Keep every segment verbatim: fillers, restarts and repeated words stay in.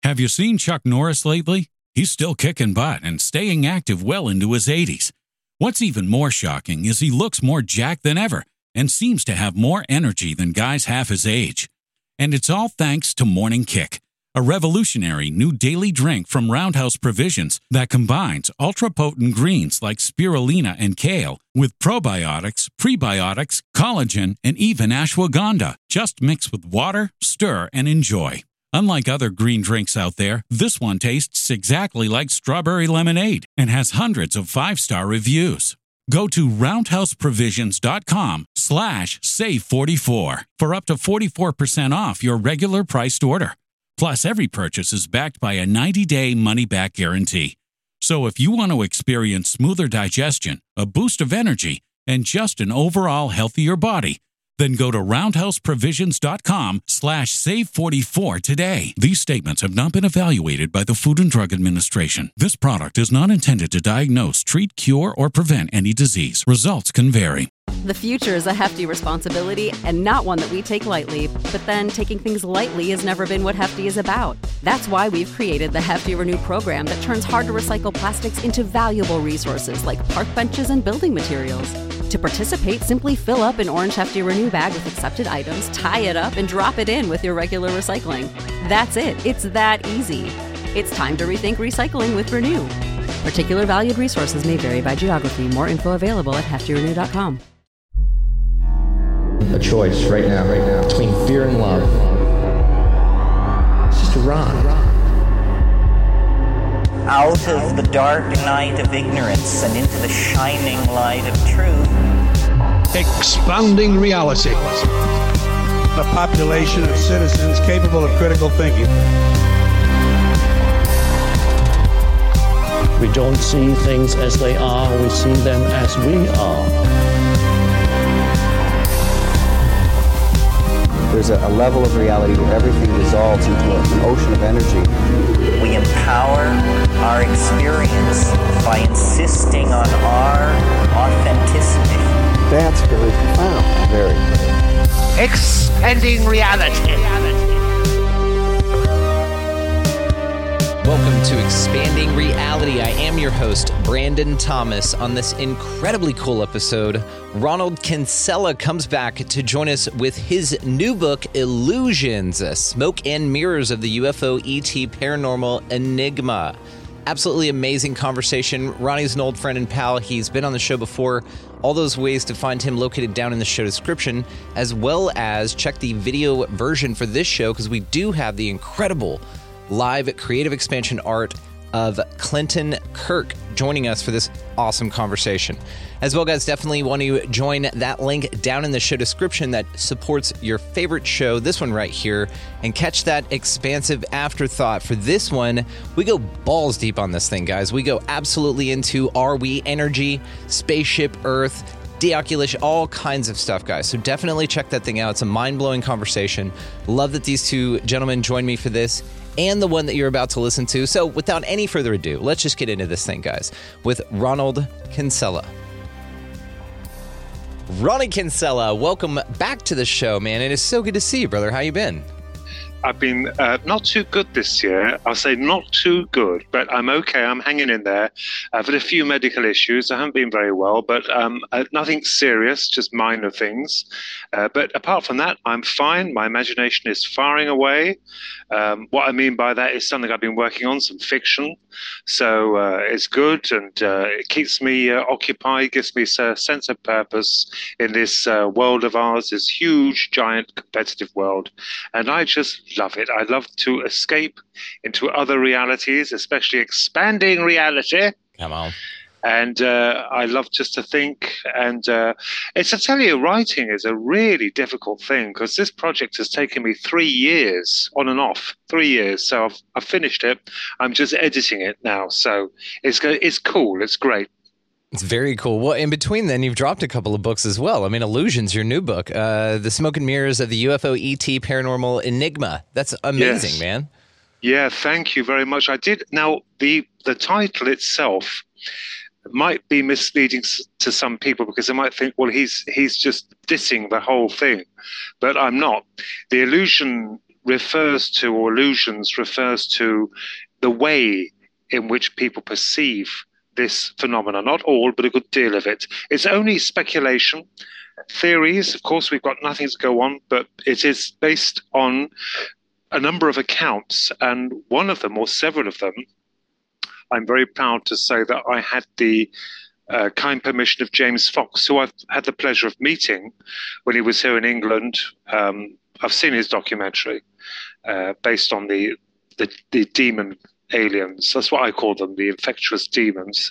Have you seen Chuck Norris lately? He's still kicking butt and staying active well into his eighties. What's even more shocking is he looks more jacked than ever and seems to have more energy than guys half his age. And it's all thanks to Morning Kick, a revolutionary new daily drink from Roundhouse Provisions that combines ultra-potent greens like spirulina and kale with probiotics, prebiotics, collagen, and even ashwagandha. Just mix with water, stir, and enjoy. Unlike other green drinks out there, this one tastes exactly like strawberry lemonade and has hundreds of five-star reviews. Go to roundhouseprovisions.com slash save44 for up to forty-four percent off your regular priced order. Plus, every purchase is backed by a ninety-day money-back guarantee. So if you want to experience smoother digestion, a boost of energy, and just an overall healthier body, then go to roundhouseprovisions.com slash save44 today. These statements have not been evaluated by the Food and Drug Administration. This product is not intended to diagnose, treat, cure, or prevent any disease. Results can vary. The future is a hefty responsibility and not one that we take lightly. But then taking things lightly has never been what Hefty is about. That's why we've created the Hefty Renew program that turns hard-to-recycle plastics into valuable resources like park benches and building materials. To participate, simply fill up an orange Hefty Renew bag with accepted items, tie it up, and drop it in with your regular recycling. That's it. It's that easy. It's time to rethink recycling with Renew. Particular valued resources may vary by geography. More info available at hefty renew dot com. A choice right now, right now, between fear and love. It's just a rock. Out of the dark night of ignorance and into the shining light of truth. Expanding reality. A population of citizens capable of critical thinking. We don't see things as they are, we see them as we are. There's a, a level of reality where everything dissolves into a, an ocean of energy. We empower our experience by insisting on our authenticity. That's very profound. Very. Expanding reality. Welcome to Expanding Reality. I am your host, Brandon Thomas. On this incredibly cool episode, Ronald Kinsella comes back to join us with his new book, Illusions, Smoke and Mirrors of the U F O E T Paranormal Enigma. Absolutely amazing conversation. Ronnie's an old friend and pal. He's been on the show before. All those ways to find him located down in the show description, as well as check the video version for this show, because we do have the incredible live creative expansion art of Clinton Kirk joining us for this awesome conversation. As well, guys, definitely want to join that link down in the show description that supports your favorite show, this one right here, and catch that expansive afterthought. For this one, we go balls deep on this thing, guys. We go absolutely into Are We Energy, Spaceship Earth, deoculation, all kinds of stuff, guys. So definitely check that thing out. It's a mind-blowing conversation. Love that these two gentlemen joined me for this, and the one that you're about to listen to. So without any further ado, let's just get into this thing, guys, with Ronald Kinsella. Ronnie Kinsella, welcome back to the show, man. It is so good to see you, brother. How you been? I've been uh, not too good this year. I'll say not too good, but I'm okay. I'm hanging in there. I've had a few medical issues. I haven't been very well, but um, uh, nothing serious, just minor things. Uh, but apart from that, I'm fine. My imagination is firing away. Um, what I mean by that is something I've been working on, some fiction. So uh, it's good, and uh, it keeps me uh, occupied, gives me a sense of purpose in this uh, world of ours, this huge, giant, competitive world. And I just love it. I love to escape into other realities, especially expanding reality. Come on. And uh, I love just to think. And uh, it's, I tell you, writing is a really difficult thing, because this project has taken me three years on and off, three years. So I've, I've finished it. I'm just editing it now. So it's it's cool. It's great. It's very cool. Well, in between then, you've dropped a couple of books as well. I mean, Illusions, your new book, uh, The Smoke and Mirrors of the U F O E T Paranormal Enigma. That's amazing, yes. man. Yeah, thank you very much. I did. Now, the the title itself might be misleading to some people, because they might think, well, he's he's just dissing the whole thing. But I'm not. The illusion refers to, or illusions refers to, the way in which people perceive this phenomenon. Not all, but a good deal of it. It's only speculation. Theories, of course, we've got nothing to go on, but it is based on a number of accounts, and one of them, or several of them, I'm very proud to say that I had the uh, kind permission of James Fox, who I've had the pleasure of meeting when he was here in England. Um, I've seen his documentary uh, based on the, the the demon aliens. That's what I call them, the infectious demons.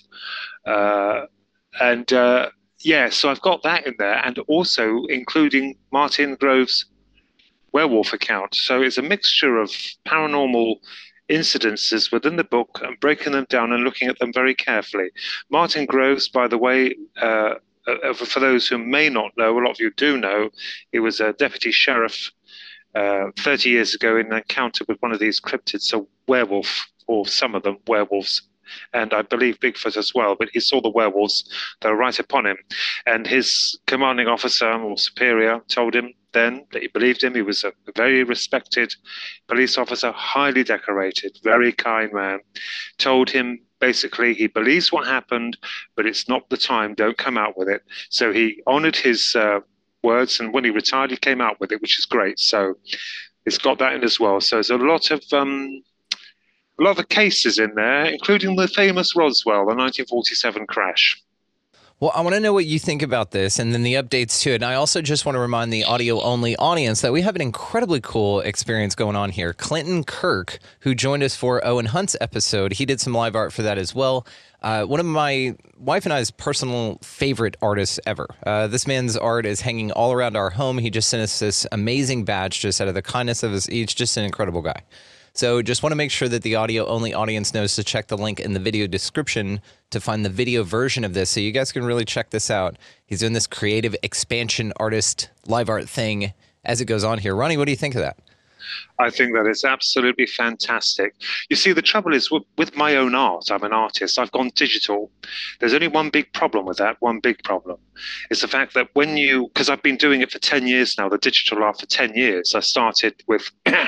Uh, and uh, yeah, so I've got that in there, and also including Martin Grove's werewolf account. So it's a mixture of paranormal incidences within the book and breaking them down and looking at them very carefully. Martin Groves, by the way, uh, uh, for those who may not know, a lot of you do know, he was a deputy sheriff uh, thirty years ago in an encounter with one of these cryptids, a werewolf, or some of them werewolves, and I believe Bigfoot as well, but he saw the werewolves that were right upon him. And his commanding officer or superior told him then that he believed him. He was a very respected police officer, highly decorated, very kind man. Told him basically he believes what happened, but it's not the time, don't come out with it. So he honored his uh, words, and when he retired, he came out with it, which is great. So it's got that in as well. So there's a lot of... Um, A lot of cases in there, including the famous Roswell, the nineteen forty-seven crash. Well, I want to know what you think about this and then the updates to it. And I also just want to remind the audio-only audience that we have an incredibly cool experience going on here. Clinton Kirk, who joined us for Owen Hunt's episode, he did some live art for that as well. Uh, one of my wife and I's personal favorite artists ever. Uh, this man's art is hanging all around our home. He just sent us this amazing badge just out of the kindness of his each. Just an incredible guy. So just want to make sure that the audio-only audience knows to check the link in the video description to find the video version of this, so you guys can really check this out. He's doing this creative expansion artist live art thing as it goes on here. Ronnie, what do you think of that? I think that it's absolutely fantastic. You see, the trouble is with, with my own art, I'm an artist, I've gone digital. There's only one big problem with that, one big problem. It's the fact that when you, because I've been doing it for ten years now, the digital art for ten years. I started with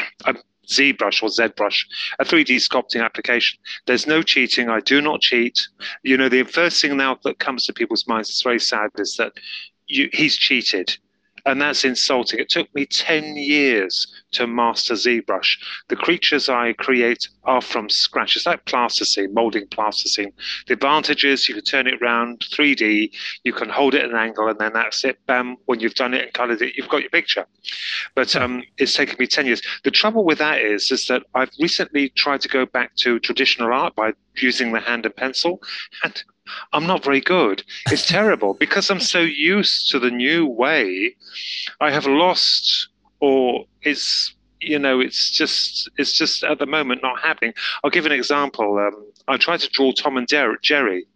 ZBrush or ZBrush, a three D sculpting application. There's no cheating. I do not cheat. You know, the first thing now that comes to people's minds, it's very sad, is that you, he's cheated. And that's insulting. It took me ten years to master ZBrush. The creatures I create are from scratch. It's like plasticine, molding plasticine. The advantage is you can turn it around three D, you can hold it at an angle, and then that's it. Bam, when you've done it and colored it, you've got your picture. But um, it's taken me ten years. The trouble with that is, is that I've recently tried to go back to traditional art by using the hand and pencil, and I'm not very good. It's terrible because I'm so used to the new way. I have lost, or it's, you know, it's just, it's just at the moment not happening. I'll give an example. Um, I tried to draw Tom and Jerry.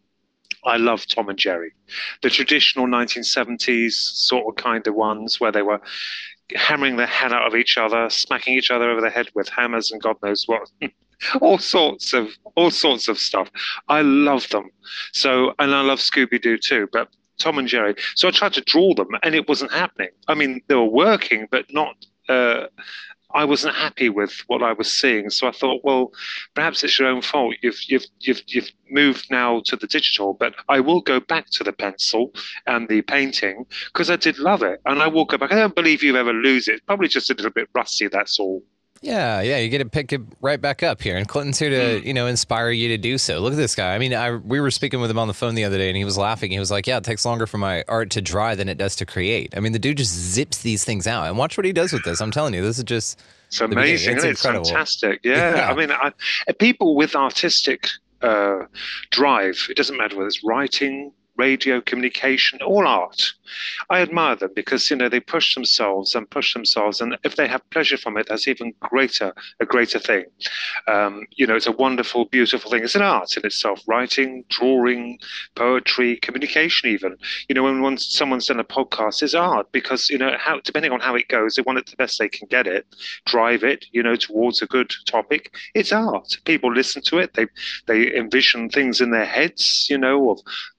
I love Tom and Jerry, the traditional nineteen seventies sort of kind of ones where they were hammering the hell out of each other, smacking each other over the head with hammers and God knows what. all sorts of all sorts of stuff. I love them. So, and I love Scooby-Doo too, but Tom and Jerry. So I tried to draw them and it wasn't happening. I mean, they were working, but not, uh, I wasn't happy with what I was seeing. So I thought, well, perhaps it's your own fault. You've, you've, you've, you've moved now to the digital, but I will go back to the pencil and the painting because I did love it. And I will go back. I don't believe you ever lose it. Probably just a little bit rusty, that's all. Yeah, yeah, you get to pick it right back up here, and Clinton's here to, you know, inspire you to do so. Look at this guy. I mean, I we were speaking with him on the phone the other day, and he was laughing. He was like, "Yeah, it takes longer for my art to dry than it does to create." I mean, the dude just zips these things out, and watch what he does with this. I'm telling you, this is just it's amazing. It's, it's fantastic. Yeah. yeah, I mean, I, people with artistic uh, drive. It doesn't matter whether it's writing, radio, communication, all art. I admire them because, you know, they push themselves and push themselves. And if they have pleasure from it, that's even greater, a greater thing. Um, you know, it's a wonderful, beautiful thing. It's an art in itself, writing, drawing, poetry, communication even. You know, when once someone's done a podcast, it's art because, you know, how depending on how it goes, they want it the best they can get it, drive it, you know, towards a good topic. It's art. People listen to it. They, they envision things in their heads, you know, of the encounter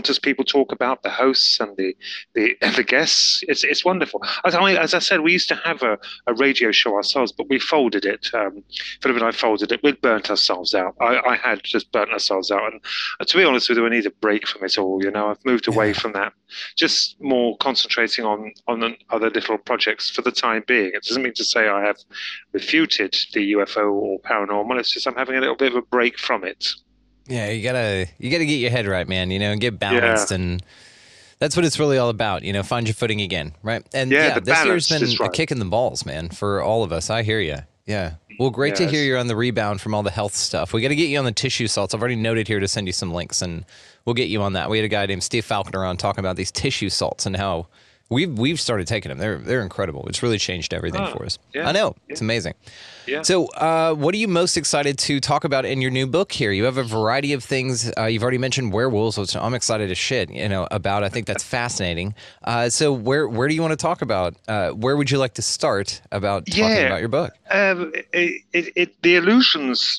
encounters people talk about, the hosts and the the, the guests. It's it's wonderful. As I, as I said, we used to have a, a radio show ourselves, but we folded it. Um, Philip and I folded it. We'd burnt ourselves out. I, I had just burnt ourselves out. And uh, to be honest with you, I need a break from it all. You know, I've moved away yeah. from that. Just more concentrating on, on other little projects for the time being. It doesn't mean to say I have refuted the U F O or paranormal. It's just I'm having a little bit of a break from it. Yeah, you gotta you gotta get your head right, man. You know, and get balanced, yeah. and that's what it's really all about. You know, find your footing again, right? And yeah, yeah this year's been right. a kick in the balls, man, for all of us. I hear you. Yeah. Well, great yes. to hear you're on the rebound from all the health stuff. We got to get you on the tissue salts. I've already noted here to send you some links, and we'll get you on that. We had a guy named Steve Falconer on talking about these tissue salts and how we've we've started taking them. They're they're incredible. It's really changed everything oh, for us. Yeah, I know. Yeah. It's amazing. Yeah. So uh, what are you most excited to talk about in your new book here? You have a variety of things. Uh, you've already mentioned werewolves, which I'm excited as shit, you know, about. I think that's fascinating. Uh, so where where do you want to talk about? Uh, where would you like to start about talking yeah. about your book? Um, it, it, it, the illusions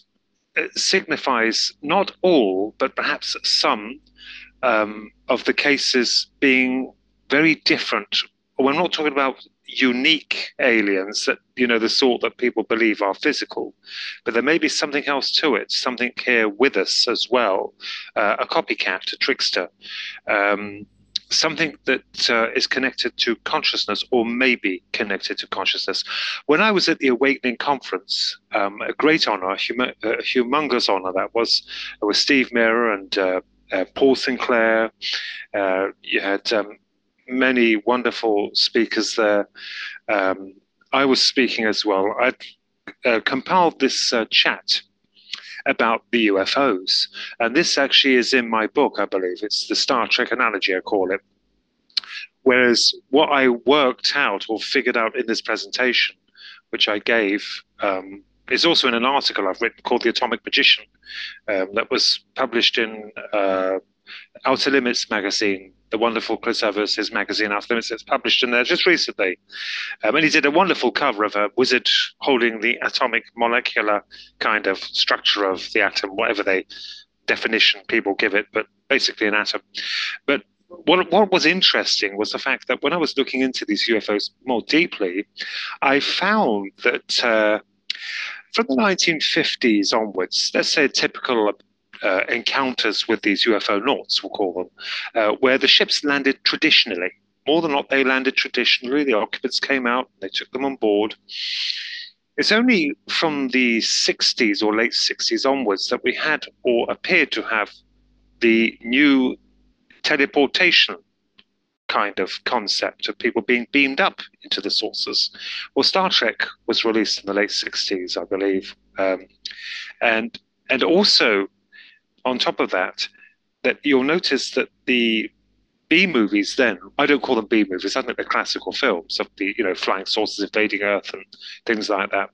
signifies not all, but perhaps some um, of the cases being very different. We're not talking about unique aliens that, you know, the sort that people believe are physical, but there may be something else to it, something here with us as well, uh, a copycat, a trickster, um, something that uh, is connected to consciousness or maybe connected to consciousness. When I was at the Awakening Conference, um, a great honor, a, hum- a humongous honor that was, it was Steve Mira and uh, uh, Paul Sinclair. Uh, you had um, many wonderful speakers there. Um, I was speaking as well. I'd uh, compiled this uh, chat about the U F Os. And this actually is in my book, I believe. It's the Star Trek analogy, I call it. Whereas what I worked out or figured out in this presentation, which I gave, um, is also in an article I've written called The Atomic Magician, um, that was published in uh, Outer Limits magazine, the wonderful Chris Evers, his magazine Outer Limits. It's published in there just recently. Um, and he did a wonderful cover of a wizard holding the atomic molecular kind of structure of the atom, whatever they definition people give it, but basically an atom. But what, what was interesting was the fact that when I was looking into these U F Os more deeply, I found that uh, from the nineteen fifties onwards, let's say a typical Uh, encounters with these U F O naughts, we'll call them, uh, where the ships landed traditionally. More than not, they landed traditionally. The occupants came out, they took them on board. It's only from the sixties or late sixties onwards that we had or appeared to have the new teleportation kind of concept of people being beamed up into the sources. Well, Star Trek was released in the late sixties, I believe. Um, and and also, on top of that, that you'll notice that the B movies then, I don't call them B movies, I think they're classical films of the, you know, flying saucers invading Earth and things like that.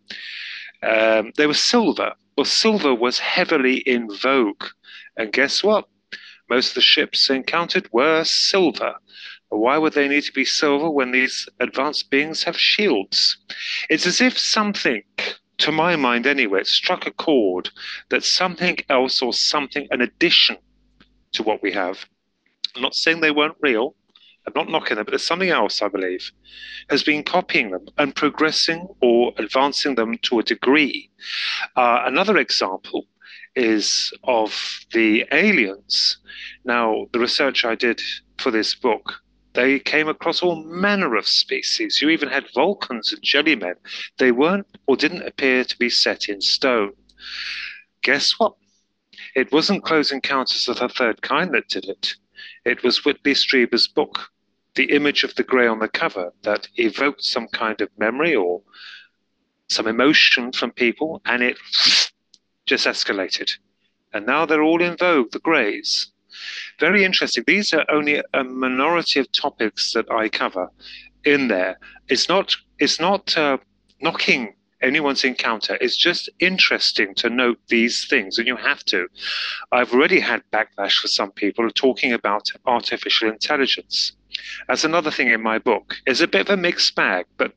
Um, they were silver. Well, silver was heavily in vogue. And guess what? Most of the ships encountered were silver. Why would they need to be silver when these advanced beings have shields? It's as if something, to my mind anyway, it struck a chord that something else or something, an addition to what we have, I'm not saying they weren't real, I'm not knocking them, but there's something else, I believe, has been copying them and progressing or advancing them to a degree. Uh, another example is of the aliens. Now, the research I did for this book, they came across all manner of species. You even had Vulcans and jellymen. They weren't or didn't appear to be set in stone. Guess what? It wasn't Close Encounters of the Third Kind that did it. It was Whitley Strieber's book, The Image of the Grey on the Cover, that evoked some kind of memory or some emotion from people, and it just escalated. And now they're all in vogue, the Greys. Very interesting. These are only a minority of topics that I cover in there. It's not, it's not uh, knocking anyone's encounter. It's just interesting to note these things, and you have to. I've already had backlash for some people talking about artificial intelligence. That's another thing in my book. It's a bit of a mixed bag, but the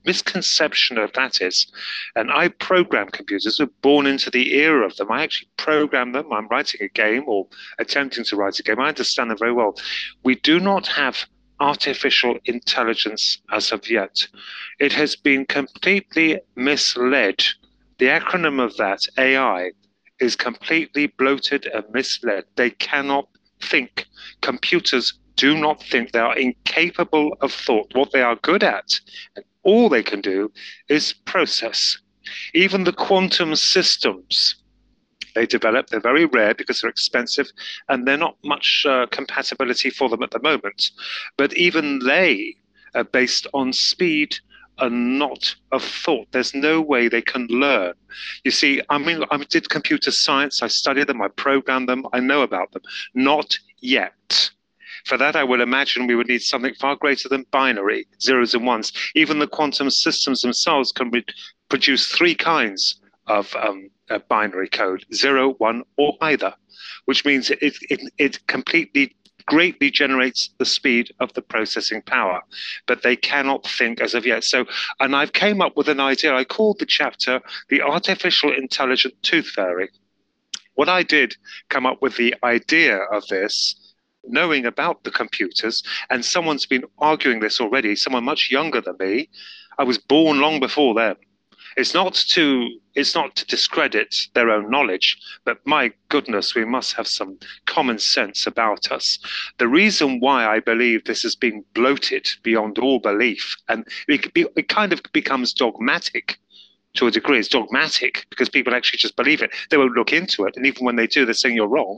misconception of that is, and I program computers, we're born into the era of them. I actually program them. I'm writing a game or attempting to write a game. I understand them very well. We do not have artificial intelligence as of yet. It has been completely misled. The acronym of that, A I, is completely bloated and misled. They cannot think. Computers do not think. They are incapable of thought. What they are good at, and all they can do, is process. Even the quantum systems they develop, they're very rare because they're expensive and they're not much uh, compatibility for them at the moment. But even they are based on speed and not of thought. There's no way they can learn. You see, I mean, I did computer science. I studied them. I programmed them. I know about them. Not yet. For that, I would imagine we would need something far greater than binary, zeros and ones. Even the quantum systems themselves can re- produce three kinds of um, uh, binary code, zero, one, or either, which means it, it, it completely, greatly generates the speed of the processing power, but they cannot think as of yet. So, and I've came up with an idea. I called the chapter The Artificial Intelligent Tooth Fairy. What I did come up with the idea of this, knowing about the computers, and someone's been arguing this already, someone much younger than me. I was born long before them. It's not to it's not to discredit their own knowledge, but my goodness, we must have some common sense about us. The reason why I believe this has been bloated beyond all belief, and it, it kind of becomes dogmatic to a degree. It's dogmatic because people actually just believe it. They won't look into it, and even when they do, they're saying you're wrong.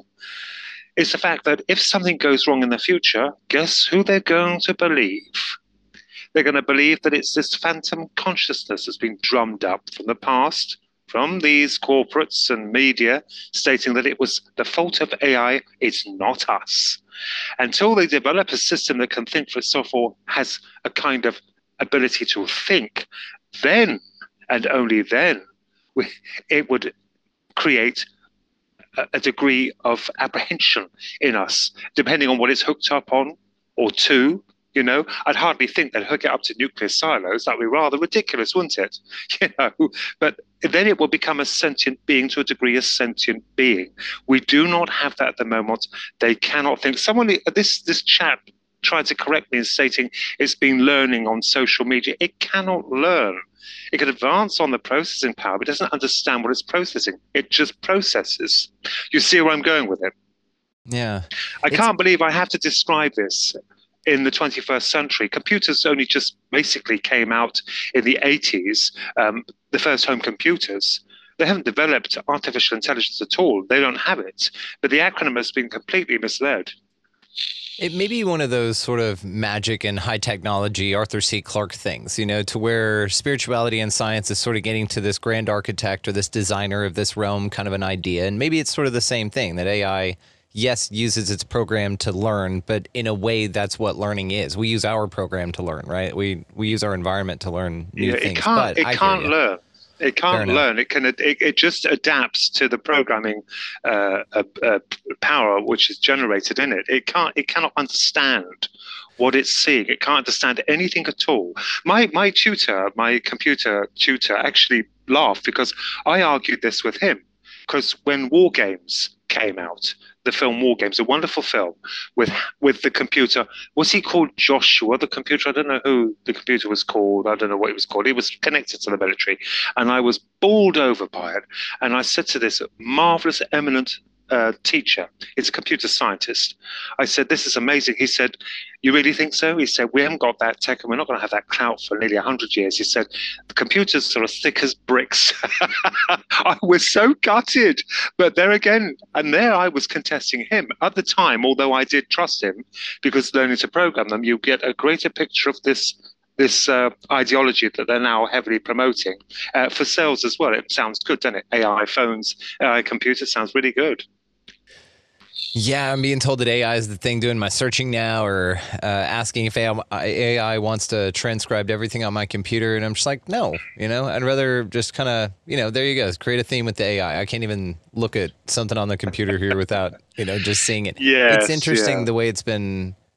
Is the fact that if something goes wrong in the future, guess who they're going to believe? They're going to believe that it's this phantom consciousness that's been drummed up from the past, from these corporates and media, stating that it was the fault of A I, it's not us. Until they develop a system that can think for itself or has a kind of ability to think, then, and only then, we, it would create a, a degree of apprehension in us, depending on what it's hooked up on or to. You know, I'd hardly think they'd hook it up to nuclear silos. That'd be rather ridiculous, wouldn't it? You know, but then it will become a sentient being, to a degree, a sentient being. We do not have that at the moment. They cannot think. Someone, this this chap tried to correct me in stating it's been learning on social media. It cannot learn. It can advance on the processing power, but it doesn't understand what it's processing. It just processes. You see where I'm going with it? Yeah. I can't believe I have to describe this. In the twenty-first century, computers only just basically came out in the eighties, um, the first home computers. They haven't developed artificial intelligence at all. They don't have it. But the acronym has been completely misled. It may be one of those sort of magic and high technology Arthur C. Clarke things, you know, to where spirituality and science is sort of getting to this grand architect or this designer of this realm kind of an idea. And maybe it's sort of the same thing, that A I, yes, uses its program to learn, but in a way, that's what learning is. We use our program to learn, right? We we use our environment to learn new yeah, things. It can't, but it I can't learn. It can't learn. It can. It, it just adapts to the programming uh, uh, uh, power which is generated in it. It can't. It cannot understand what it's seeing. It can't understand anything at all. My my tutor, my computer tutor, actually laughed because I argued this with him. Because when War Games came out, the film War Games, a wonderful film with with the computer. Was he called Joshua, the computer? I don't know who the computer was called. I don't know what he was called. He was connected to the military. And I was bowled over by it. And I said to this marvelous, eminent uh, teacher, he's a computer scientist, I said, this is amazing. He said, you really think so? He said, we haven't got that tech and we're not going to have that clout for nearly one hundred years. He said, the computers are as thick as bricks. I was so gutted. But there again, and there I was contesting him. At the time, although I did trust him, because learning to program them, you get a greater picture of this this uh, ideology that they're now heavily promoting uh, for sales as well. It sounds good, doesn't it? A I phones, A I computers sounds really good. Yeah, I'm being told that A I is the thing doing my searching now, or uh, asking if A I wants to transcribe everything on my computer. And I'm just like, no, you know, I'd rather just kind of, you know, there you go. Create a theme with the A I. I can't even look at something on the computer here without, you know, just seeing it. Yes, it's interesting yeah. the way it's been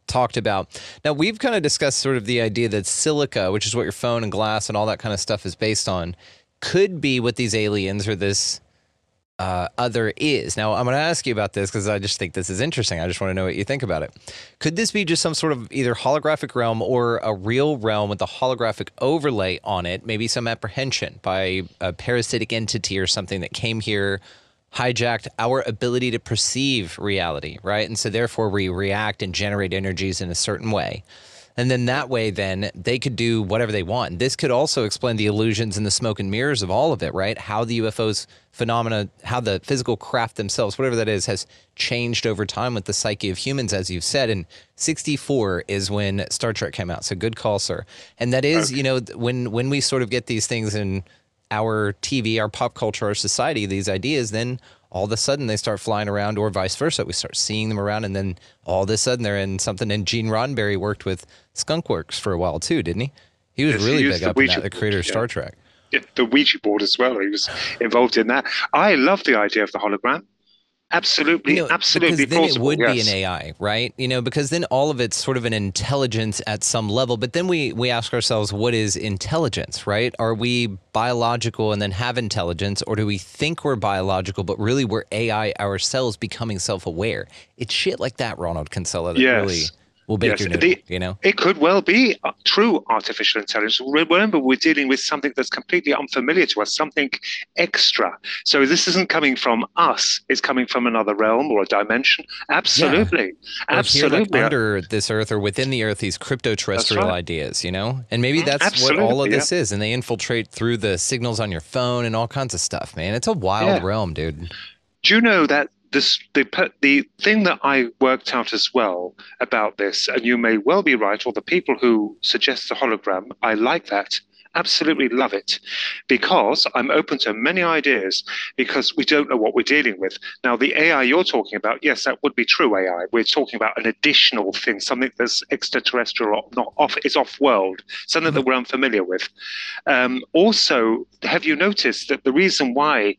talked about. Now, we've kind of discussed sort of the idea that silica, which is what your phone and glass and all that kind of stuff is based on, could be what these aliens or this uh, other is. Now, I'm going to ask you about this because I just think this is interesting. I just want to know what you think about it. Could this be just some sort of either holographic realm or a real realm with a holographic overlay on it, maybe some apprehension by a parasitic entity or something that came here, hijacked our ability to perceive reality, right? And so therefore we react and generate energies in a certain way. And then that way, then they could do whatever they want. This could also explain the illusions and the smoke and mirrors of all of it, right? How the U F Os phenomena, how the physical craft themselves, whatever that is, has changed over time with the psyche of humans, as you've said. And sixty-four is when Star Trek came out. So good call, sir. And that is, okay. you know, when when we sort of get these things in our T V, our pop culture, our society, these ideas, then all of a sudden they start flying around, or vice versa. We start seeing them around, and then all of a sudden they're in something. And Gene Roddenberry worked with Skunkworks for a while too, didn't he? He was yes, really he big up in that, the creator of Star Trek. Yeah, the Ouija board as well. He was involved in that. I love the idea of the hologram. Absolutely, you know, absolutely because then plausible. It would yes. be an A I, right? You know, because then all of it's sort of an intelligence at some level. But then we we ask ourselves, what is intelligence, right? Are we biological and then have intelligence, or do we think we're biological, but really we're A I ourselves becoming self-aware? It's shit like that, Ronald Kinsella, that yes. really will make yes. your noodle, the, you know? It could well be true artificial intelligence. Remember, we're dealing with something that's completely unfamiliar to us, something extra. So this isn't coming from us. It's coming from another realm or a dimension. Absolutely. Yeah. Absolutely. Or here, like under this earth or within the earth, these crypto-terrestrial right. ideas, you know? And maybe that's Absolutely, what all of this yeah. is. And they infiltrate through the signals on your phone and all kinds of stuff, man. It's a wild yeah. realm, dude. Do you know that This, the, the thing that I worked out as well about this, and you may well be right, or the people who suggest the hologram, I like that. Absolutely love it, because I'm open to many ideas, because we don't know what we're dealing with. Now, the A I you're talking about, yes, that would be true A I. We're talking about an additional thing, something that's extraterrestrial, not off, is off-world, something that we're unfamiliar with. Um, also, have you noticed that the reason why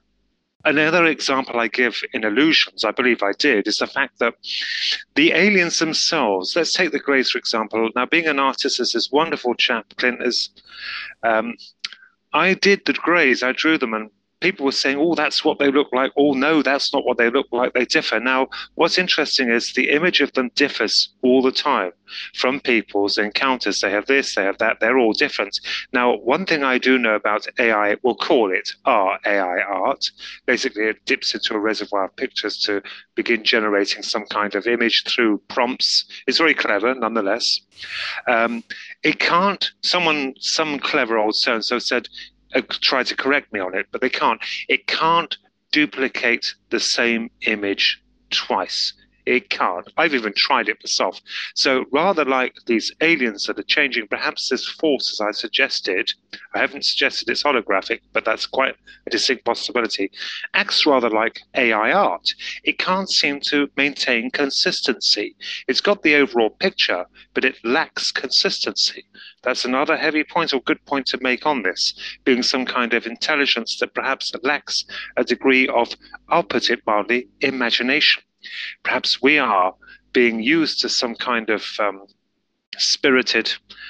Another example I give in Illusions, I believe I did, is the fact that the aliens themselves, let's take the Greys, for example. Now, being an artist, as this wonderful chap, Clint, is, um, I did the Greys, I drew them, and people were saying, oh, that's what they look like. Oh, no, that's not what they look like. They differ. Now, what's interesting is the image of them differs all the time from people's encounters. They have this, they have that. They're all different. Now, one thing I do know about A I, we'll call it our A I art. Basically, it dips into a reservoir of pictures to begin generating some kind of image through prompts. It's very clever, nonetheless. Um, it can't, someone, some clever old so-and-so said, try to correct me on it, but they can't. It can't duplicate the same image twice. It can't. I've even tried it myself. So rather like these aliens that are changing, perhaps this force, as I suggested, I haven't suggested it's holographic, but that's quite a distinct possibility, acts rather like A I art. It can't seem to maintain consistency. It's got the overall picture, but it lacks consistency. That's another heavy point or good point to make on this, being some kind of intelligence that perhaps lacks a degree of, I'll put it mildly, imagination. Perhaps we are being used as some kind of um, spirited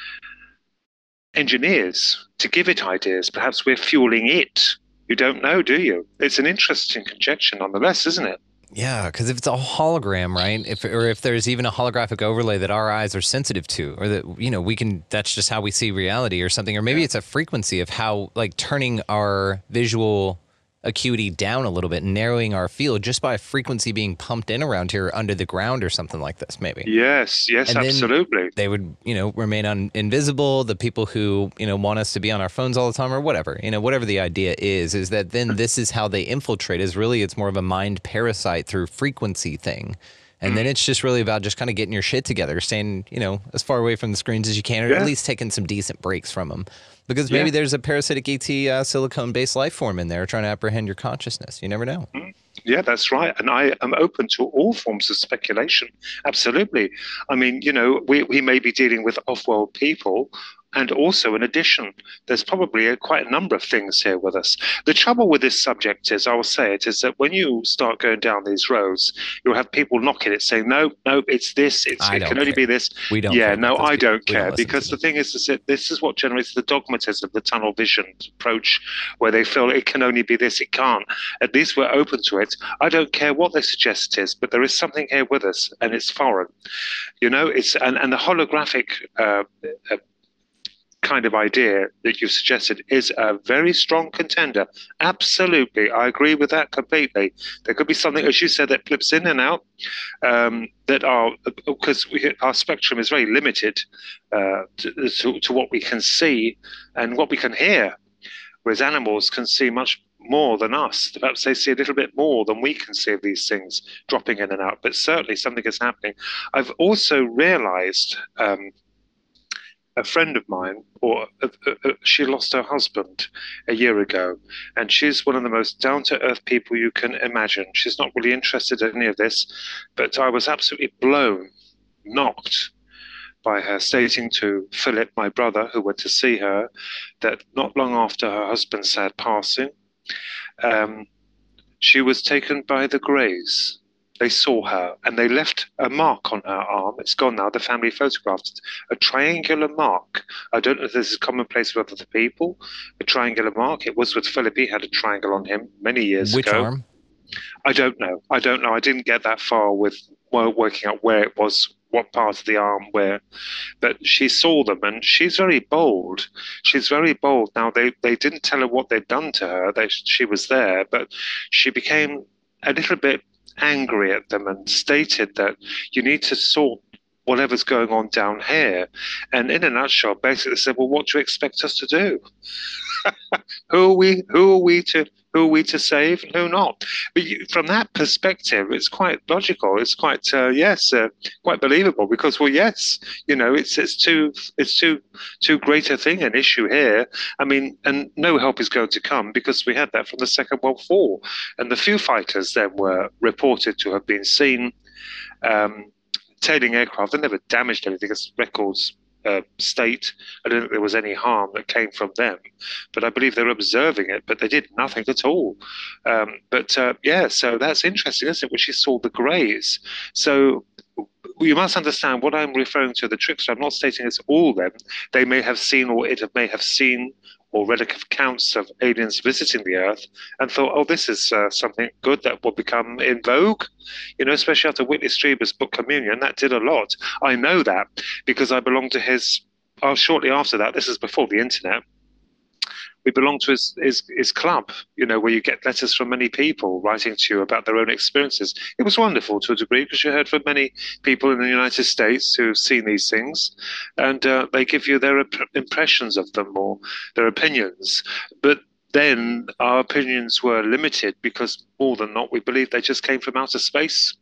engineers to give it ideas. Perhaps we're fueling it. You don't know, do you? It's an interesting conjecture nonetheless, isn't it? Yeah, because if it's a hologram, right? If or if there's even a holographic overlay that our eyes are sensitive to, or that, you know, we can, that's just how we see reality or something, or maybe yeah. it's a frequency of how, like, turning our visual acuity down a little bit, narrowing our field just by a frequency being pumped in around here under the ground or something like this, maybe. Yes, yes, and absolutely. They would, you know, remain un- invisible. The people who, you know, want us to be on our phones all the time or whatever, you know, whatever the idea is, is that then this is how they infiltrate, is really it's more of a mind parasite through frequency thing. And mm. then it's just really about just kind of getting your shit together, staying, you know, as far away from the screens as you can, or yeah. at least taking some decent breaks from them. Because maybe yeah. there's a parasitic E T uh, silicone-based life form in there trying to apprehend your consciousness. You never know. Yeah, that's right. And I am open to all forms of speculation. Absolutely. I mean, you know, we, we may be dealing with off-world people, and also, in addition, there's probably a, quite a number of things here with us. The trouble with this subject is, I will say it, is that when you start going down these roads, you'll have people knocking it, saying, no, no, it's this, it's, it can only care. be this. We don't yeah, care no, I don't care, don't because the thing is, is that this is what generates the dogmatism, the tunnel vision approach, where they feel it can only be this, it can't. At least we're open to it. I don't care what they suggest it is, but there is something here with us, and it's foreign. You know, it's and, and the holographic uh, uh, kind of idea that you've suggested is a very strong contender. Absolutely. I agree with that completely. There could be something, as you said, that flips in and out, um, that are, because we, our spectrum is very limited uh, to, to, to what we can see and what we can hear, whereas animals can see much more than us. Perhaps they see a little bit more than we can see of these things dropping in and out, but certainly something is happening. I've also realized um, a friend of mine, or uh, uh, she lost her husband a year ago, and she's one of the most down-to-earth people you can imagine. She's not really interested in any of this, but I was absolutely blown, knocked by her stating to Philip, my brother, who went to see her, that not long after her husband's sad passing, um, she was taken by the Greys. They saw her, and they left a mark on her arm. It's gone now. The family photographed it. A triangular mark. I don't know if this is commonplace with other people. A triangular mark. It was with Philip. He had a triangle on him many years Which ago. Which arm? I don't know. I don't know. I didn't get that far with well, working out where it was, what part of the arm where. But she saw them, and she's very bold. She's very bold. Now, they, they didn't tell her what they'd done to her. They, she was there, but she became a little bit angry at them and stated that you need to sort whatever's going on down here. And in a nutshell, basically said, well, what do you expect us to do? who are we who are we to who are we to save and who not? But you, from that perspective, it's quite logical. It's quite uh, yes, uh, quite believable, because well, yes, you know, it's it's too it's too too great a thing, an issue here. I mean, and no help is going to come, because we had that from the Second World War, and the Foo Fighters then were reported to have been seen um, tailing aircraft. They never damaged anything, as records Uh, state. I don't think there was any harm that came from them, but I believe they were observing it, but they did nothing at all. Um, but uh, yeah, so that's interesting, isn't it, when she saw the Greys. So you must understand what I'm referring to, the trickster. I'm not stating it's all them. They may have seen, or it may have seen or read accounts of aliens visiting the Earth and thought, oh, this is uh, something good that will become in vogue, you know, especially after Whitley Strieber's book Communion. That did a lot. I know that because I belonged to his, oh, shortly after that, this is before the internet, we belonged to his, his, his club, you know, where you get letters from many people writing to you about their own experiences. It was wonderful to a degree, because you heard from many people in the United States who've seen these things, and uh, they give you their imp- impressions of them or their opinions. But then our opinions were limited, because more than not, we believed they just came from outer space.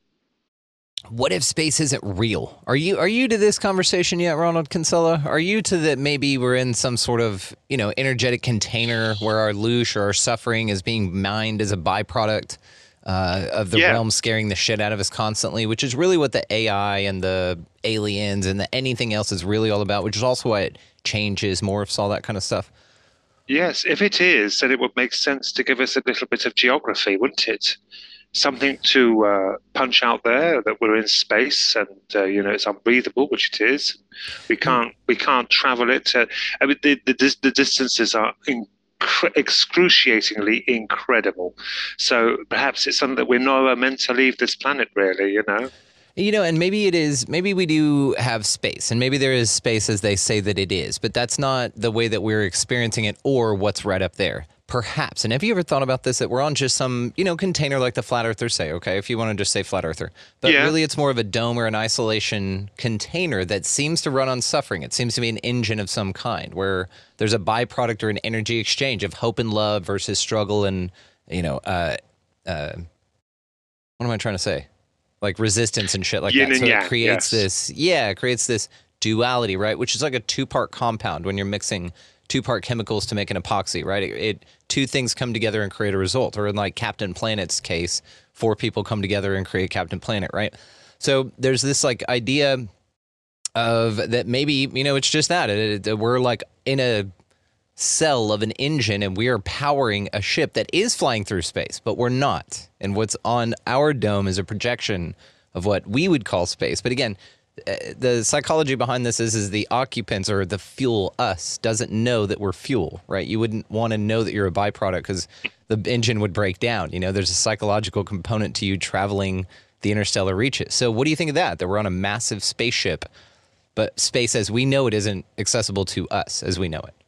What if space isn't real? Are you are you to this conversation yet, Ronald Kinsella? Are you to that maybe we're in some sort of, you know, energetic container where our loosh or our suffering is being mined as a byproduct uh, of the yeah. realm scaring the shit out of us constantly, which is really what the A I and the aliens and the anything else is really all about, which is also why it changes, morphs, all that kind of stuff? Yes, if it is, then it would make sense to give us a little bit of geography, wouldn't it? Something to uh, punch out there that we're in space, and uh, you know, it's unbreathable, which it is. We can't we can't travel it. Uh, I mean, the, the the distances are incre- excruciatingly incredible. So perhaps it's something that we're never meant to leave this planet, really. You know. You know, and maybe it is, maybe we do have space, and maybe there is space as they say that it is, but that's not the way that we're experiencing it or what's right up there. Perhaps. And have you ever thought about this, that we're on just some, you know, container like the flat earthers say, okay, if you want to just say flat earther. But yeah. really it's more of a dome or an isolation container that seems to run on suffering. It seems to be an engine of some kind where there's a byproduct or an energy exchange of hope and love versus struggle and, you know, uh, uh, what am I trying to say? Like resistance and shit like Yin that. So and yang, it creates yes. this, yeah, it creates this duality, right? Which is like a two-part compound when you're mixing two-part chemicals to make an epoxy, right? It, it two things come together and create a result. Or in like Captain Planet's case, four people come together and create Captain Planet, right? So there's this like idea of that maybe, you know, it's just that. It, it, we're like in a cell of an engine and we are powering a ship that is flying through space, but we're not. And what's on our dome is a projection of what we would call space. But again, the psychology behind this is, is the occupants or the fuel, us, doesn't know that we're fuel, right? You wouldn't want to know that you're a byproduct because the engine would break down. You know, there's a psychological component to you traveling the interstellar reaches. So what do you think of that? That we're on a massive spaceship, but space as we know it isn't accessible to us as we know it.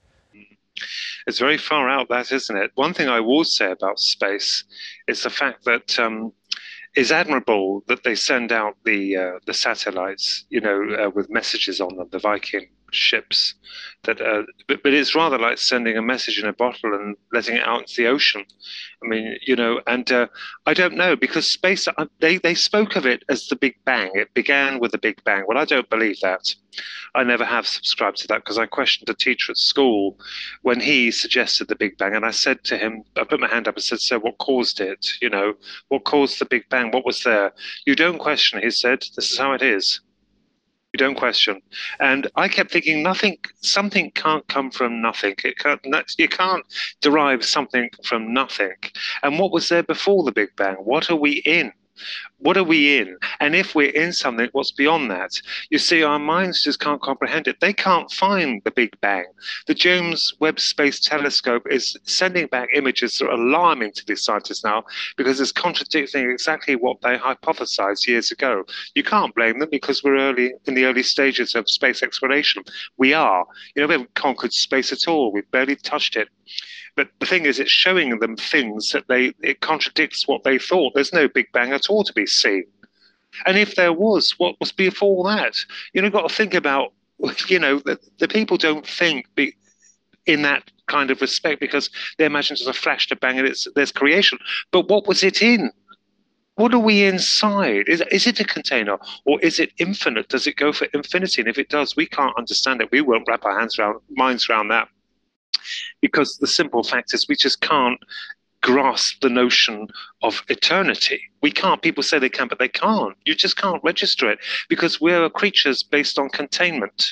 It's very far out, that, isn't it? One thing I will say about space is the fact that um, it's admirable that they send out the uh, the satellites, you know, uh, with messages on them, the Viking ships. That, uh, but, but it's rather like sending a message in a bottle and letting it out into the ocean. I mean, you know, and uh, I don't know, because space, uh, they, they spoke of it as the Big Bang. It began with the Big Bang. Well, I don't believe that. I never have subscribed to that because I questioned a teacher at school when he suggested the Big Bang. And I said to him, I put my hand up and said, so what caused it? You know, what caused the Big Bang? What was there? You don't question, he said. This is how it is. You don't question. And I kept thinking, nothing, something can't come from nothing. It can't, you can't derive something from nothing. And what was there before the Big Bang? What are we in? What are we in? And if we're in something, what's beyond that? You see, our minds just can't comprehend it. They can't find the Big Bang. The James Webb Space Telescope is sending back images that are alarming to these scientists now because it's contradicting exactly what they hypothesized years ago. You can't blame them because we're early in the early stages of space exploration. We are. You know, we haven't conquered space at all. We've barely touched it. But the thing is, it's showing them things that they, it contradicts what they thought. There's no Big Bang at all to be seen. And if there was, what was before that? You know, you've got to think about, you know, the, the people don't think be, in that kind of respect because they imagine there's a flash to bang and it's, there's creation. But what was it in? What are we inside? Is, is it a container or is it infinite? Does it go for infinity? And if it does, we can't understand it. We won't wrap our hands around, minds around that. Because the simple fact is we just can't grasp the notion of eternity. We can't. People say they can, but they can't. You just can't register it because we're creatures based on containment,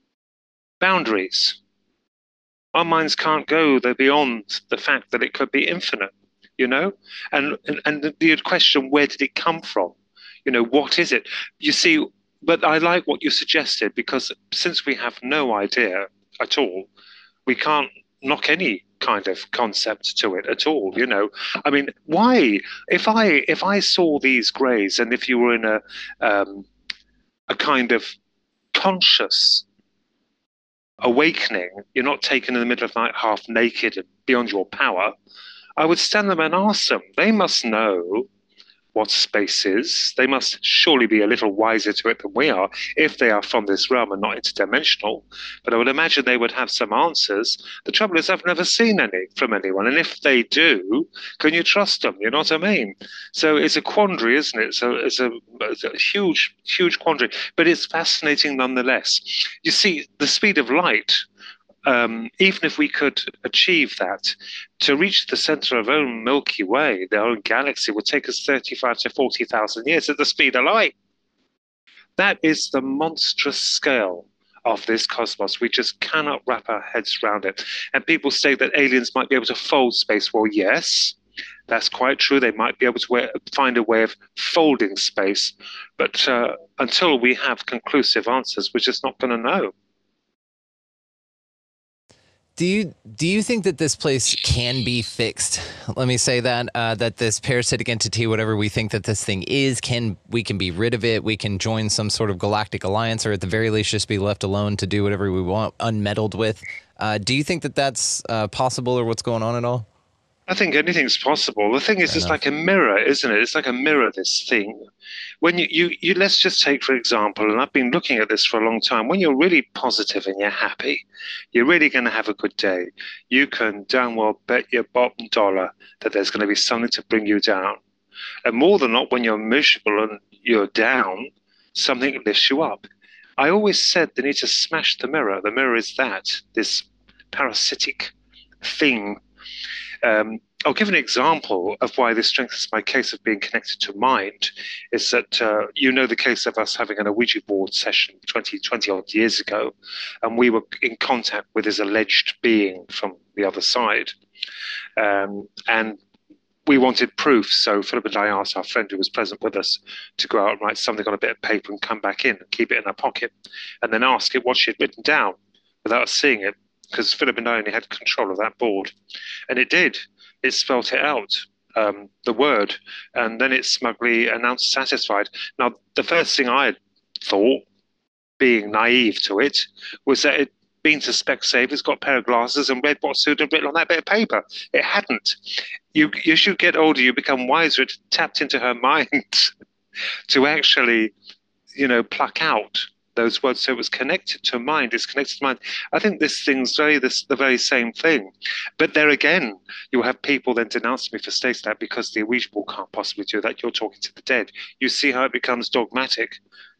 boundaries. Our minds can't go they're beyond the fact that it could be infinite, you know? And, and, and the question, where did it come from? You know, what is it? You see, but I like what you suggested because since we have no idea at all, we can't knock any kind of concept to it at all, you know. I mean, why? If I if I saw these greys, and if you were in a um, a kind of conscious awakening, you're not taken in the middle of the night half naked and beyond your power, I would stand them and ask them. They must know what space is. They must surely be a little wiser to it than we are if they are from this realm and not interdimensional. But I would imagine they would have some answers. The trouble is I've never seen any from anyone. And if they do, can you trust them? You know what I mean? So it's a quandary, isn't it? So it's a, it's a huge, huge quandary. But it's fascinating nonetheless. You see, the speed of light, Um, even if we could achieve that, to reach the center of our own Milky Way, their own galaxy, would take us thirty-five to forty thousand years at the speed of light. That is the monstrous scale of this cosmos. We just cannot wrap our heads around it. And people say that aliens might be able to fold space. Well, yes, that's quite true. They might be able to find a way of folding space. But uh, until we have conclusive answers, we're just not going to know. Do you do you think that this place can be fixed? Let me say that uh, that this parasitic entity, whatever we think that this thing is, can we can be rid of it? We can join some sort of galactic alliance, or at the very least, just be left alone to do whatever we want, unmeddled with. Uh, do you think that that's uh, possible, or what's going on at all? I think anything's possible. The thing is, Fair it's enough. Like a mirror, isn't it? It's like a mirror, this thing. When you, you, you, let's just take, for example, and I've been looking at this for a long time, when you're really positive and you're happy, you're really going to have a good day. You can damn well bet your bottom dollar that there's going to be something to bring you down. And more than not, when you're miserable and you're down, something lifts you up. I always said they need to smash the mirror. The mirror is that, this parasitic thing. Um, I'll give an example of why this strengthens my case of being connected to mind. Is that uh, you know the case of us having an Ouija board session twenty, twenty odd years ago, and we were in contact with this alleged being from the other side. Um, and we wanted proof, so Philip and I asked our friend who was present with us to go out and write something on a bit of paper and come back in and keep it in our pocket, and then ask it what she had written down without us seeing it, because Philip and I only had control of that board. And it did. It spelt it out, um, the word, and then it smugly announced satisfied. Now, the first thing I had thought, being naive to it, was that it been to Specsavers, got a pair of glasses, and read what Sue had written on that bit of paper. It hadn't. You, you should get older, you become wiser. It tapped into her mind to actually, you know, pluck out those words. So it was connected to mind. It's connected to mind. I think this thing's very this, the very same thing. But there again, you'll have people then denounce me for stating that because the Ouija board can't possibly do that. You're talking to the dead. You see how it becomes dogmatic.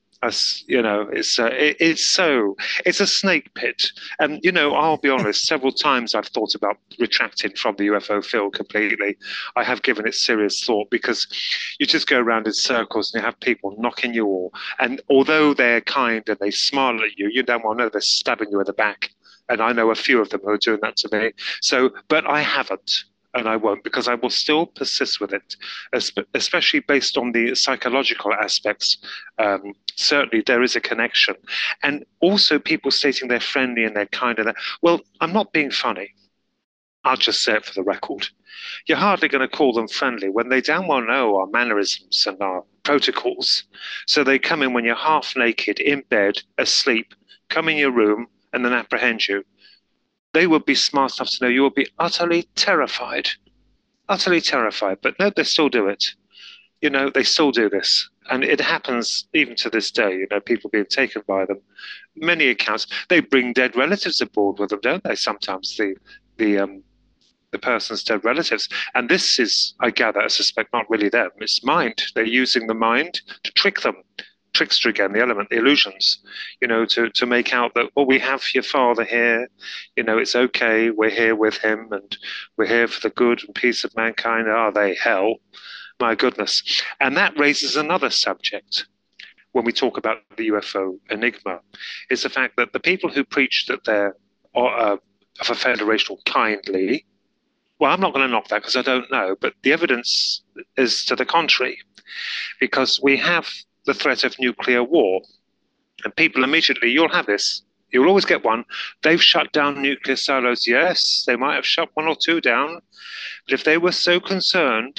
As you know, it's uh, it, it's so it's a snake pit. And you know, I'll be honest. Several times I've thought about retracting from the U F O field completely. I have given it serious thought, because you just go around in circles and you have people knocking you all. And although they're kind and they smile at you, you don't want to know they're stabbing you in the back. And I know a few of them who are doing that to me. So, but I haven't. And I won't, because I will still persist with it, especially based on the psychological aspects. Um, certainly, there is a connection. And also people stating they're friendly and they're kind. And that, well, I'm not being funny. I'll just say it for the record. You're hardly going to call them friendly when they damn well know our mannerisms and our protocols. So they come in when you're half naked, in bed, asleep, come in your room, and then apprehend you. They would be smart enough to know you will be utterly terrified, utterly terrified. But no, they still do it. You know, they still do this. And it happens even to this day, you know, people being taken by them. Many accounts, they bring dead relatives aboard with them, don't they? Sometimes the the um, the person's dead relatives. And this is, I gather, I suspect, not really them. It's mind. They're using the mind to trick them. Trickster again, the element, the illusions, you know, to, to make out that, well, we have your father here, you know, it's okay, we're here with him, and we're here for the good and peace of mankind. Are they hell? My goodness. And that raises another subject when we talk about the U F O enigma, is the fact that the people who preach that they're uh, of a federation kindly, well, I'm not going to knock that because I don't know, but the evidence is to the contrary, because we have the threat of nuclear war. And people immediately, you'll have this, you'll always get one, they've shut down nuclear silos. Yes, they might have shut one or two down, but if they were so concerned,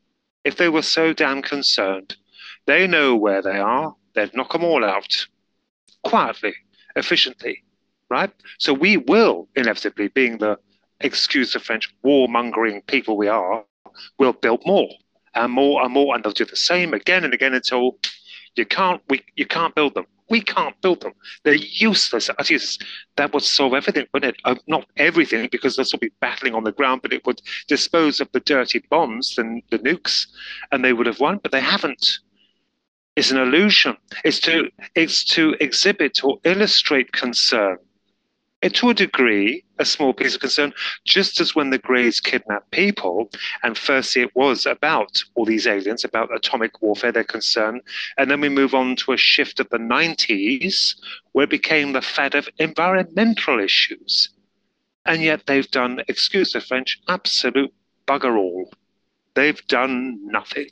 if they were so damn concerned, they know where they are, they'd knock them all out, quietly, efficiently, right? So we will, inevitably, being the, excuse the French, warmongering people we are, will build more, and more and more, and they'll do the same again and again until You can't, we, you can't build them. We can't build them. They're useless. That would solve everything, wouldn't it? Uh, not everything, because they'll still be battling on the ground, but it would dispose of the dirty bombs and the nukes, and they would have won, but they haven't. It's an illusion. It's to, it's to exhibit or illustrate concern. And to a degree, a small piece of concern, just as when the Greys kidnapped people, and firstly it was about all these aliens, about atomic warfare, their concern, and then we move on to a shift of the nineties, where it became the fad of environmental issues. And yet they've done, excuse the French, absolute bugger all. They've done nothing.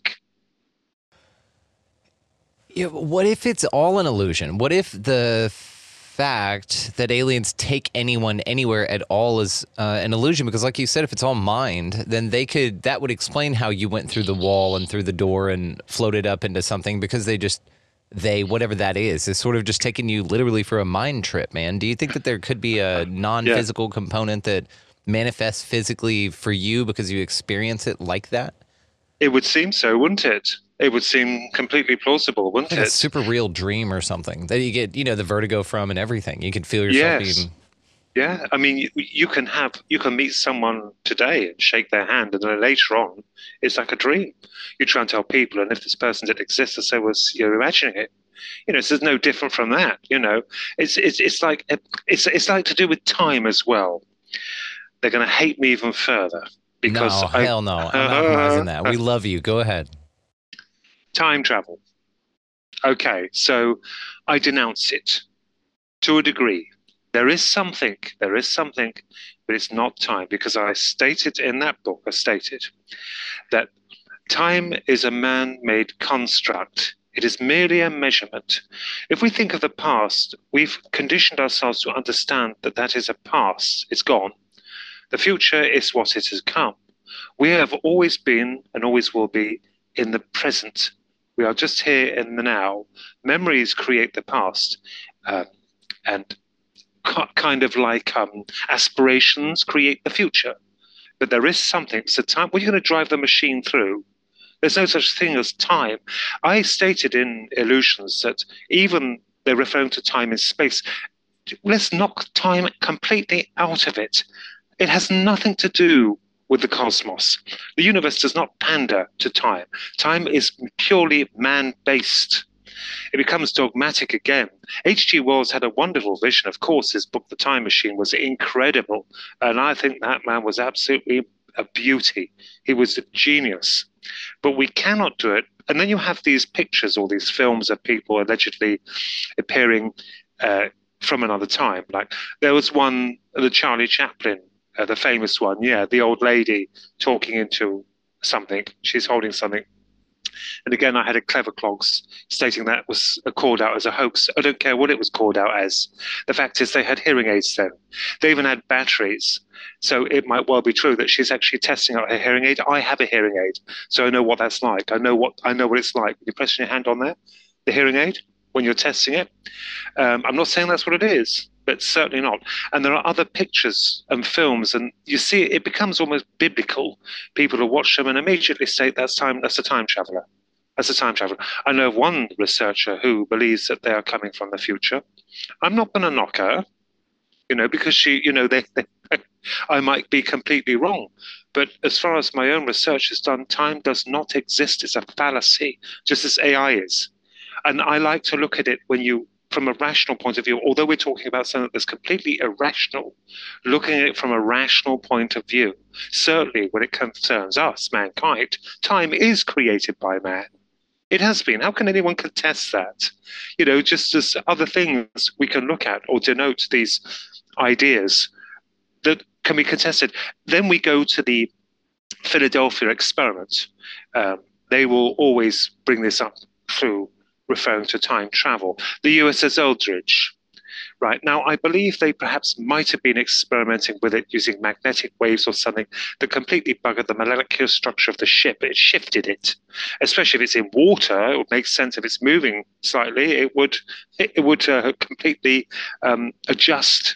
Yeah, what if it's all an illusion? What if the fact that aliens take anyone anywhere at all is uh, an illusion? Because like you said, if it's all mind, then they could, that would explain how you went through the wall and through the door and floated up into something, because they just, they, whatever that is, is sort of just taking you literally for a mind trip, man. Do you think that there could be a non-physical yeah. component that manifests physically for you because you experience it like that? It would seem so, wouldn't it? It would seem completely plausible, wouldn't like it? A super real dream or something that you get, you know, the vertigo from and everything. You can feel yourself yes. being... Yeah, I mean, you, you can have, you can meet someone today and shake their hand, and then later on, it's like a dream. You try and tell people, and if this person didn't exist, or so was you're imagining it. You know, so there's no different from that. You know, it's it's it's like it's it's like to do with time as well. They're going to hate me even further. Because no, I, hell no. I'm not compromising that. We love you. Go ahead. Time travel. Okay, so I denounce it to a degree. There is something, there is something, but it's not time, because I stated in that book, I stated that time is a man-made construct. It is merely a measurement. If we think of the past, we've conditioned ourselves to understand that that is a past. It's gone. The future is what it has come. We have always been and always will be in the present. We are just here in the now. Memories create the past, uh, and kind of like um, aspirations create the future. But there is something. So time. What are you going to drive the machine through? There's no such thing as time. I stated in Illusions that even they're referring to time and space. Let's knock time completely out of it. It has nothing to do with the cosmos. The universe does not pander to time. Time is purely man-based. It becomes dogmatic again. H G Wells had a wonderful vision. Of course, his book, The Time Machine, was incredible. And I think that man was absolutely a beauty. He was a genius. But we cannot do it. And then you have these pictures or these films of people allegedly appearing uh, from another time. Like there was one, the Charlie Chaplin, uh, the famous one. Yeah, the old lady talking into something. She's holding something. And again, I had a clever clogs stating that was called out as a hoax. I don't care what it was called out as. The fact is they had hearing aids then. They even had batteries. So it might well be true that she's actually testing out her hearing aid. I have a hearing aid, so I know what that's like. I know what I know what it's like. You're pressing your hand on there, the hearing aid, when you're testing it. Um, I'm not saying that's what it is, but certainly not. And there are other pictures and films, and you see it becomes almost biblical. People will watch them and immediately say that's time. That's a time traveler. That's a time traveler. I know of one researcher who believes that they are coming from the future. I'm not going to knock her, you know, because she, you know, they, they, I might be completely wrong. But as far as my own research is done, time does not exist. It's a fallacy, just as A I is. And I like to look at it when you, from a rational point of view, although we're talking about something that's completely irrational, looking at it from a rational point of view. Certainly when it concerns us, mankind, time is created by man. It has been. How can anyone contest that? You know, just as other things we can look at or denote these ideas that can be contested. Then we go to the Philadelphia experiment. Um, they will always bring this up through referring to time travel. The U S S Eldridge. Right. Now, I believe they perhaps might have been experimenting with it using magnetic waves or something that completely buggered the molecular structure of the ship. It shifted it, especially if it's in water. It would make sense if it's moving slightly. It would it, it would uh, completely um, adjust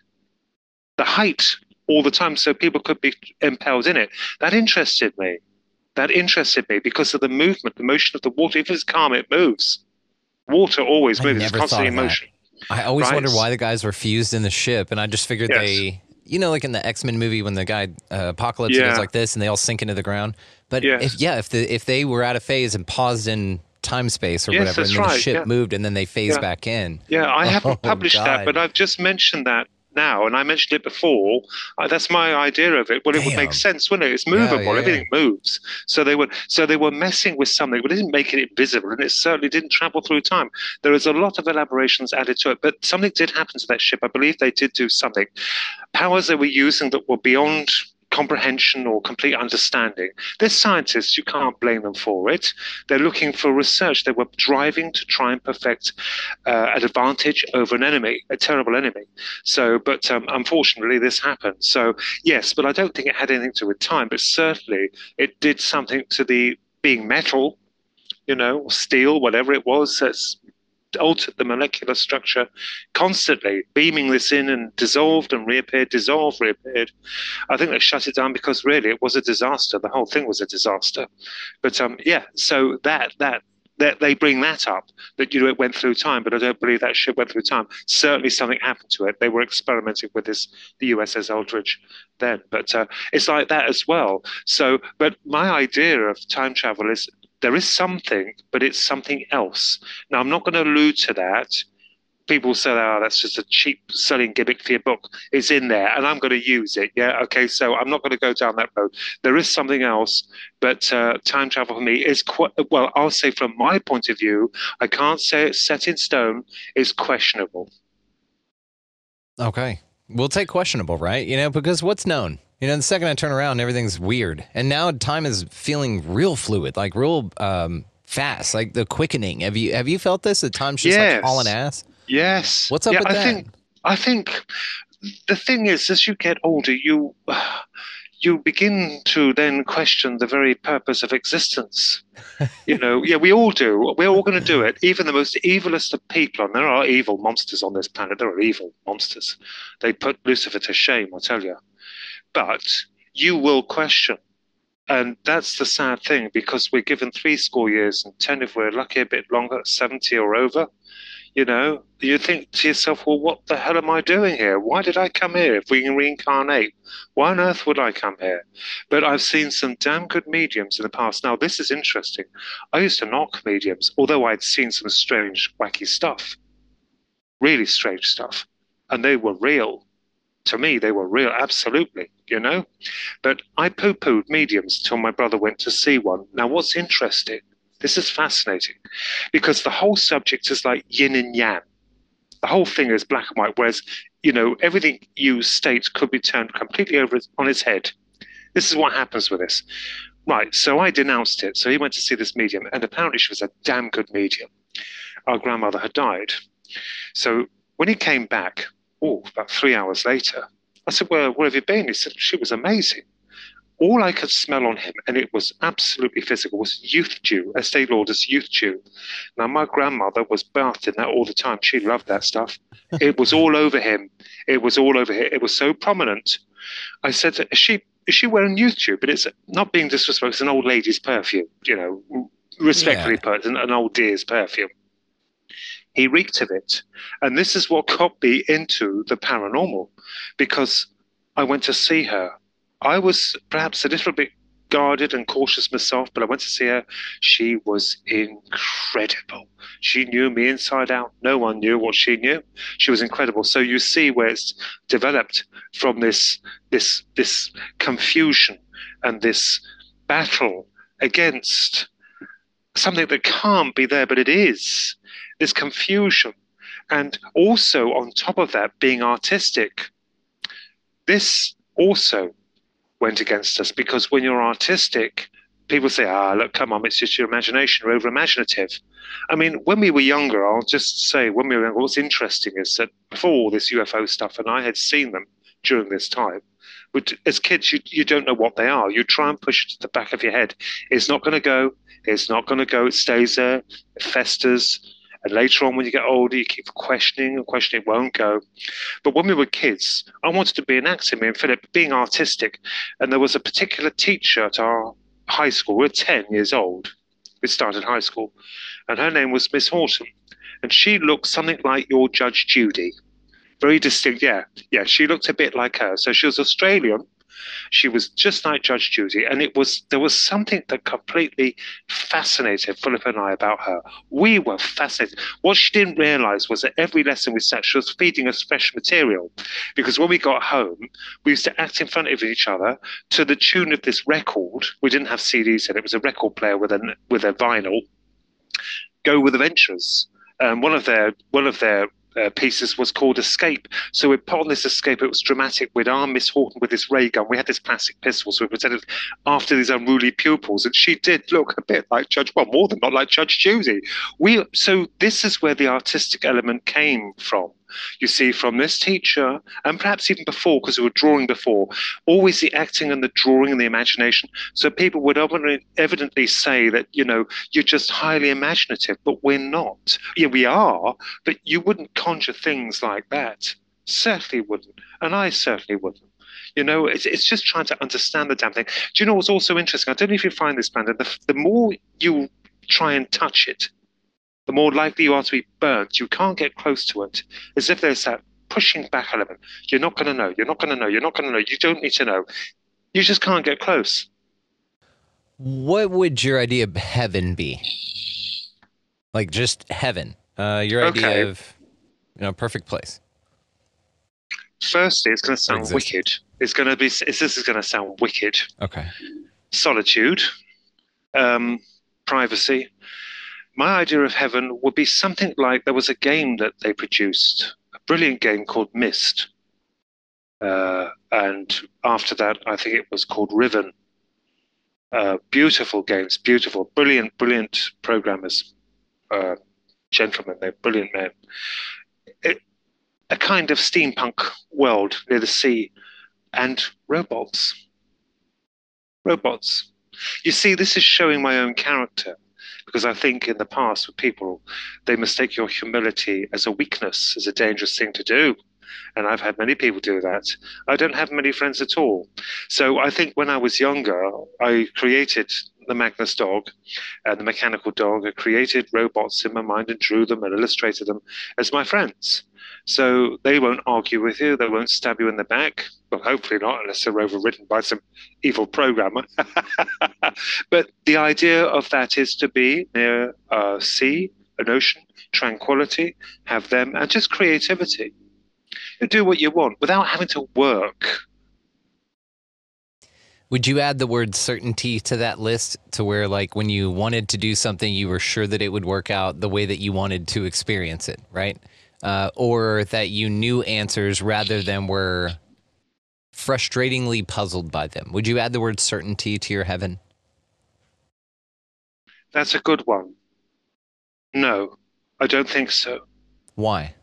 the height all the time so people could be impelled in it. That interested me. That interested me because of the movement, the motion of the water. If it's calm, it moves. Water always moves. It's constantly in motion. I always right? wondered why the guys were fused in the ship, and I just figured yes. they, you know, like in the X-Men movie when the guy uh, Apocalypse yeah. goes like this and they all sink into the ground. But yes. if yeah, if the if they were out of phase and paused in time space or yes, whatever, and then right. the ship yeah. moved and then they phase yeah. back in. Yeah, I oh, haven't published God. that, but I've just mentioned that now, and I mentioned it before. Uh, that's my idea of it. Well, it Damn. would make sense, wouldn't it? It's movable. Yeah, yeah, Everything yeah. moves. So they were so they were messing with something, but it didn't make it invisible, and it certainly didn't travel through time. There is a lot of elaborations added to it, but something did happen to that ship. I believe they did do something. Powers they were using that were beyond comprehension or complete understanding. They're scientists. You can't blame them for it. They're looking for research. They were driving to try and perfect uh, an advantage over an enemy, a terrible enemy. So, but um, unfortunately, this happened. So, yes, but I don't think it had anything to do with time, but certainly it did something to the being metal, you know, steel, whatever it was, that's altered the molecular structure constantly, beaming this in and dissolved and reappeared, dissolved, reappeared. I think they shut it down because really it was a disaster. The whole thing was a disaster. But um, yeah, so that that that they bring that up, that you know it went through time, but I don't believe that ship went through time. Certainly something happened to it. They were experimenting with this, the U S S Eldridge then. But uh, it's like that as well. So, but my idea of time travel is there is something, but it's something else. Now, I'm not going to allude to that people say, oh, that's just a cheap selling gimmick for your book. It's in there, and I'm going to use it. Yeah, okay, so I'm not going to go down that road. There is something else, but uh, time travel for me is quite, well, I'll say from my point of view, I can't say it's set in stone, it's questionable. Okay. We'll take questionable, right? You know, because what's known? You know, the second I turn around, everything's weird. And now time is feeling real fluid, like real um, fast, like the quickening. Have you have you felt this? That time's just yes. like hauling ass? Yes. What's up yeah, with I that? Think, I think the thing is, as you get older, you you begin to then question the very purpose of existence. You know, yeah, we all do. We're all going to do it. Even the most evilest of people, and there are evil monsters on this planet. There are evil monsters. They put Lucifer to shame, I tell you. But you will question. And that's the sad thing, because we're given three score years and ten, if we're lucky, a bit longer, seventy or over. You know, you think to yourself, well, what the hell am I doing here? Why did I come here if we can reincarnate? Why on earth would I come here? But I've seen some damn good mediums in the past. Now, this is interesting. I used to knock mediums, although I'd seen some strange, wacky stuff, really strange stuff. And they were real. To me, they were real, absolutely, you know? But I poo-pooed mediums till my brother went to see one. Now, what's interesting, this is fascinating, because the whole subject is like yin and yang. The whole thing is black and white, whereas, you know, everything you state could be turned completely over on its head. This is what happens with this. Right, so I denounced it. So he went to see this medium, and apparently she was a damn good medium. Our grandmother had died. So when he came back, oh, about three hours later, I said, well, where have you been? He said, she was amazing. All I could smell on him, and it was absolutely physical, was youth dew, Estee Lauder's youth dew. Now, my grandmother was bathed in that all the time. She loved that stuff. It was all over him. It was all over him. It was so prominent. I said, is she, is she wearing youth dew? But it's not being disrespectful. It's an old lady's perfume, you know, respectfully yeah. put, an, an old dear's perfume. He reeked of it. And this is what got me into the paranormal, because I went to see her. I was perhaps a little bit guarded and cautious myself, but I went to see her. She was incredible. She knew me inside out. No one knew what she knew. She was incredible. So you see where it's developed from this, this, this confusion and this battle against something that can't be there, but it is. This confusion. And also on top of that, being artistic. This also went against us, because when you're artistic, people say, ah, look, come on, it's just your imagination, you're over imaginative. I mean, when we were younger, I'll just say, when we were younger, what's interesting is that before all this U F O stuff, and I had seen them during this time, but as kids, you, you don't know what they are. You try and push it to the back of your head. It's not going to go. It's not going to go. It stays there. It festers. And later on, when you get older, you keep questioning and questioning, it won't go. But when we were kids, I wanted to be an actor, me and Philip, being artistic. And there was a particular teacher at our high school. We were ten years old. We started high school. And her name was Miss Horton. And she looked something like your Judge Judy. Very distinct, yeah. Yeah, she looked a bit like her. So she was Australian. She was just like Judge Judy, and it was there was something that completely fascinated Philip and I about her. We were fascinated. What she didn't realize was that every lesson we sat, she was feeding us fresh material, because when we got home, we used to act in front of each other to the tune of this record. We didn't have C Ds then; it was a record player with a with a vinyl. Go with Adventurers. Um, one of their one of their Uh, pieces was called Escape. So we put on this Escape. It was dramatic. We'd arm Miss Horton with this ray gun. We had this plastic pistol, so we pretended after these unruly pupils, and she did look a bit like Judge, well, more than not like Judge Judy. We so this is where the artistic element came from. You see, from this teacher, and perhaps even before, because we were drawing before, always the acting and the drawing and the imagination. So people would evidently say that, you know, you're just highly imaginative, but we're not. Yeah, we are, but you wouldn't conjure things like that. Certainly wouldn't. And I certainly wouldn't. You know, it's, it's just trying to understand the damn thing. Do you know what's also interesting? I don't know if you find this, Brandon, the, the more you try and touch it, the more likely you are to be burnt. You can't get close to it. As if there's that pushing back element. You're not going to know. You're not going to know. You're not going to know. You don't need to know. You just can't get close. What would your idea of heaven be? Like just heaven? Uh, your idea okay. of... in a perfect place? Firstly, it's going to sound wicked. It's going to be. It's, this is going to sound wicked. Okay. Solitude, um, privacy. My idea of heaven would be something like there was a game that they produced, a brilliant game called Myst. Uh, and after that, I think it was called Riven. Uh, beautiful games, beautiful, brilliant, brilliant programmers, uh, gentlemen, they're brilliant men. It, a kind of steampunk world near the sea, and robots. Robots. You see, this is showing my own character, because I think in the past with people, they mistake your humility as a weakness, as a dangerous thing to do. And I've had many people do that. I don't have many friends at all. So I think when I was younger, I created the Magnus dog and the mechanical dog. I created robots in my mind and drew them and illustrated them as my friends. So they won't argue with you. They won't stab you in the back. Well, hopefully not, unless they're overridden by some evil programmer. But the idea of that is to be near a sea, an ocean, tranquility, have them, and just creativity. You do what you want without having to work. Would you add the word certainty to that list, to where, like, when you wanted to do something, you were sure that it would work out the way that you wanted to experience it, right? Uh, or that you knew answers rather than were frustratingly puzzled by them? Would you add the word certainty to your heaven? That's a good one. No, I don't think so. Why?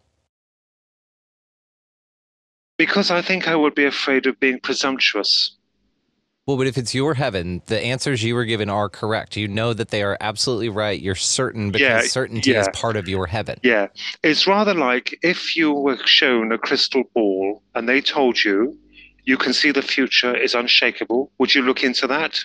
Because I think I would be afraid of being presumptuous. Well, but if it's your heaven, the answers you were given are correct. You know that they are absolutely right. You're certain because yeah, certainty yeah. is part of your heaven. Yeah. It's rather like if you were shown a crystal ball and they told you you can see the future is unshakable. Would you look into that?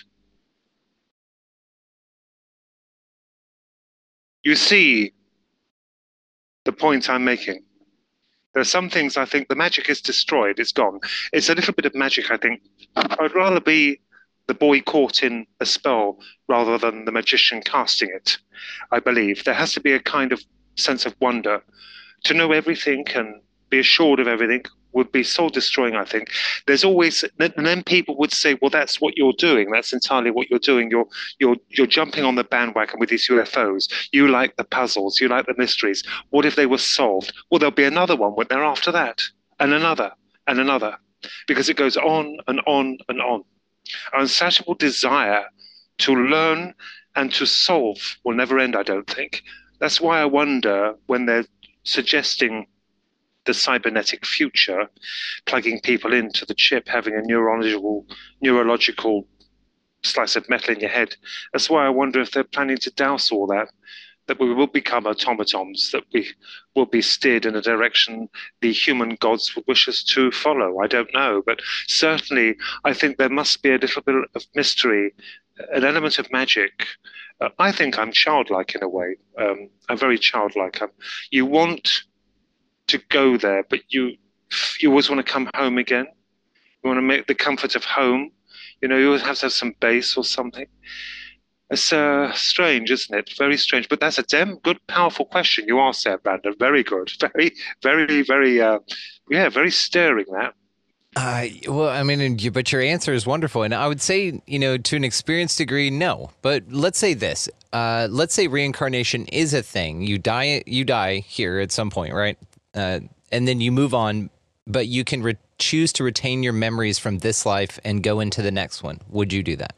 You see the point I'm making. There are some things I think the magic is destroyed. It's gone. It's a little bit of magic, I think. I'd rather be the boy caught in a spell rather than the magician casting it, I believe. There has to be a kind of sense of wonder. To know everything and be assured of everything would be soul-destroying, I think. There's always, and then people would say, well, that's what you're doing. That's entirely what you're doing. You're you're you're jumping on the bandwagon with these U F Os. You like the puzzles. You like the mysteries. What if they were solved? Well, there'll be another one when they're after that, and another, and another, because it goes on and on and on. Our insatiable desire to learn and to solve will never end, I don't think. That's why I wonder when they're suggesting the cybernetic future, plugging people into the chip, having a neurological neurological slice of metal in your head. That's why I wonder if they're planning to douse all that, that we will become automatons, that we will be steered in a direction the human gods would wish us to follow. I don't know, but certainly I think there must be a little bit of mystery, an element of magic. Uh, I think I'm childlike in a way. Um, I'm very childlike. I'm, you want to go there, but you you always want to come home again. You want to make the comfort of home. You know, you always have to have some base or something. It's uh, strange, isn't it? Very strange. But that's a damn good, powerful question you asked there, Brandon. Very good. Very, very, very, uh, yeah, very stirring, that. Uh, well, I mean, but your answer is wonderful. And I would say, you know, to an experienced degree, no. But let's say this. Uh, let's say reincarnation is a thing. You die, you die here at some point, right? Uh, and then you move on, but you can re- choose to retain your memories from this life and go into the next one. Would you do that?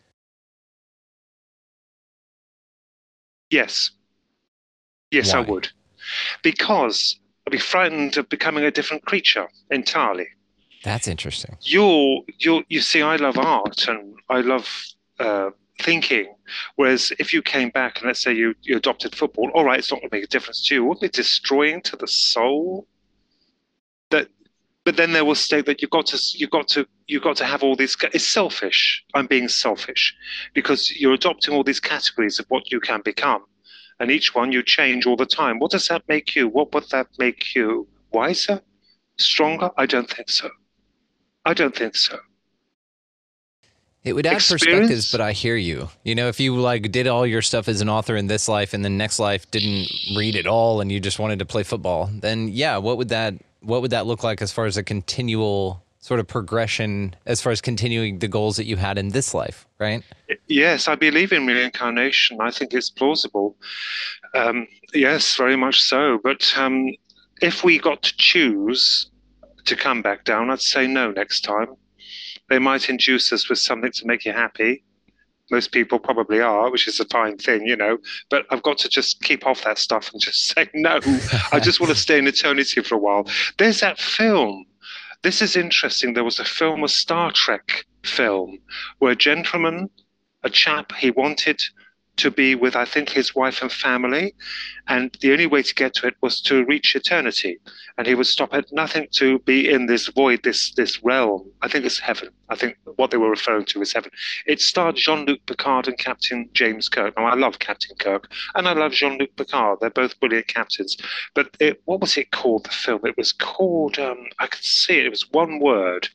Yes. Yes, Why? I would. Because I'd be frightened of becoming a different creature entirely. That's interesting. You're, you're, you see, I love art and I love uh, thinking. Whereas if you came back and let's say you, you adopted football, all right, it's not going to make a difference to you. Wouldn't it destroying to the soul? That, but then they will state that you've got to, you've got to, you've got to have all these. It's selfish. I'm being selfish because you're adopting all these categories of what you can become, and each one you change all the time. What does that make you? What would that make you? Wiser, stronger? I don't think so. I don't think so. It would add experience. perspectives, but I hear you. You know, if you like did all your stuff as an author in this life and the next life didn't read it all and you just wanted to play football, then yeah, what would that what would that look like as far as a continual sort of progression, as far as continuing the goals that you had in this life, right? Yes, I believe in reincarnation. I think it's plausible. Um, yes, very much so. But um, if we got to choose to come back down, I'd say no next time. They might induce us with something to make you happy. Most people probably are, which is a fine thing, you know. But I've got to just keep off that stuff and just say, no, I just want to stay in eternity for a while. There's that film. This is interesting. There was a film, a Star Trek film, where a gentleman, a chap, he wanted to be with, I think, his wife and family. And the only way to get to it was to reach eternity. And he would stop at nothing to be in this void, this this realm. I think it's heaven. I think what they were referring to is heaven. It starred Jean-Luc Picard and Captain James Kirk. Now, I love Captain Kirk, and I love Jean-Luc Picard. They're both brilliant captains. But it, what was it called, the film? It was called, um, I could see it, it was one word.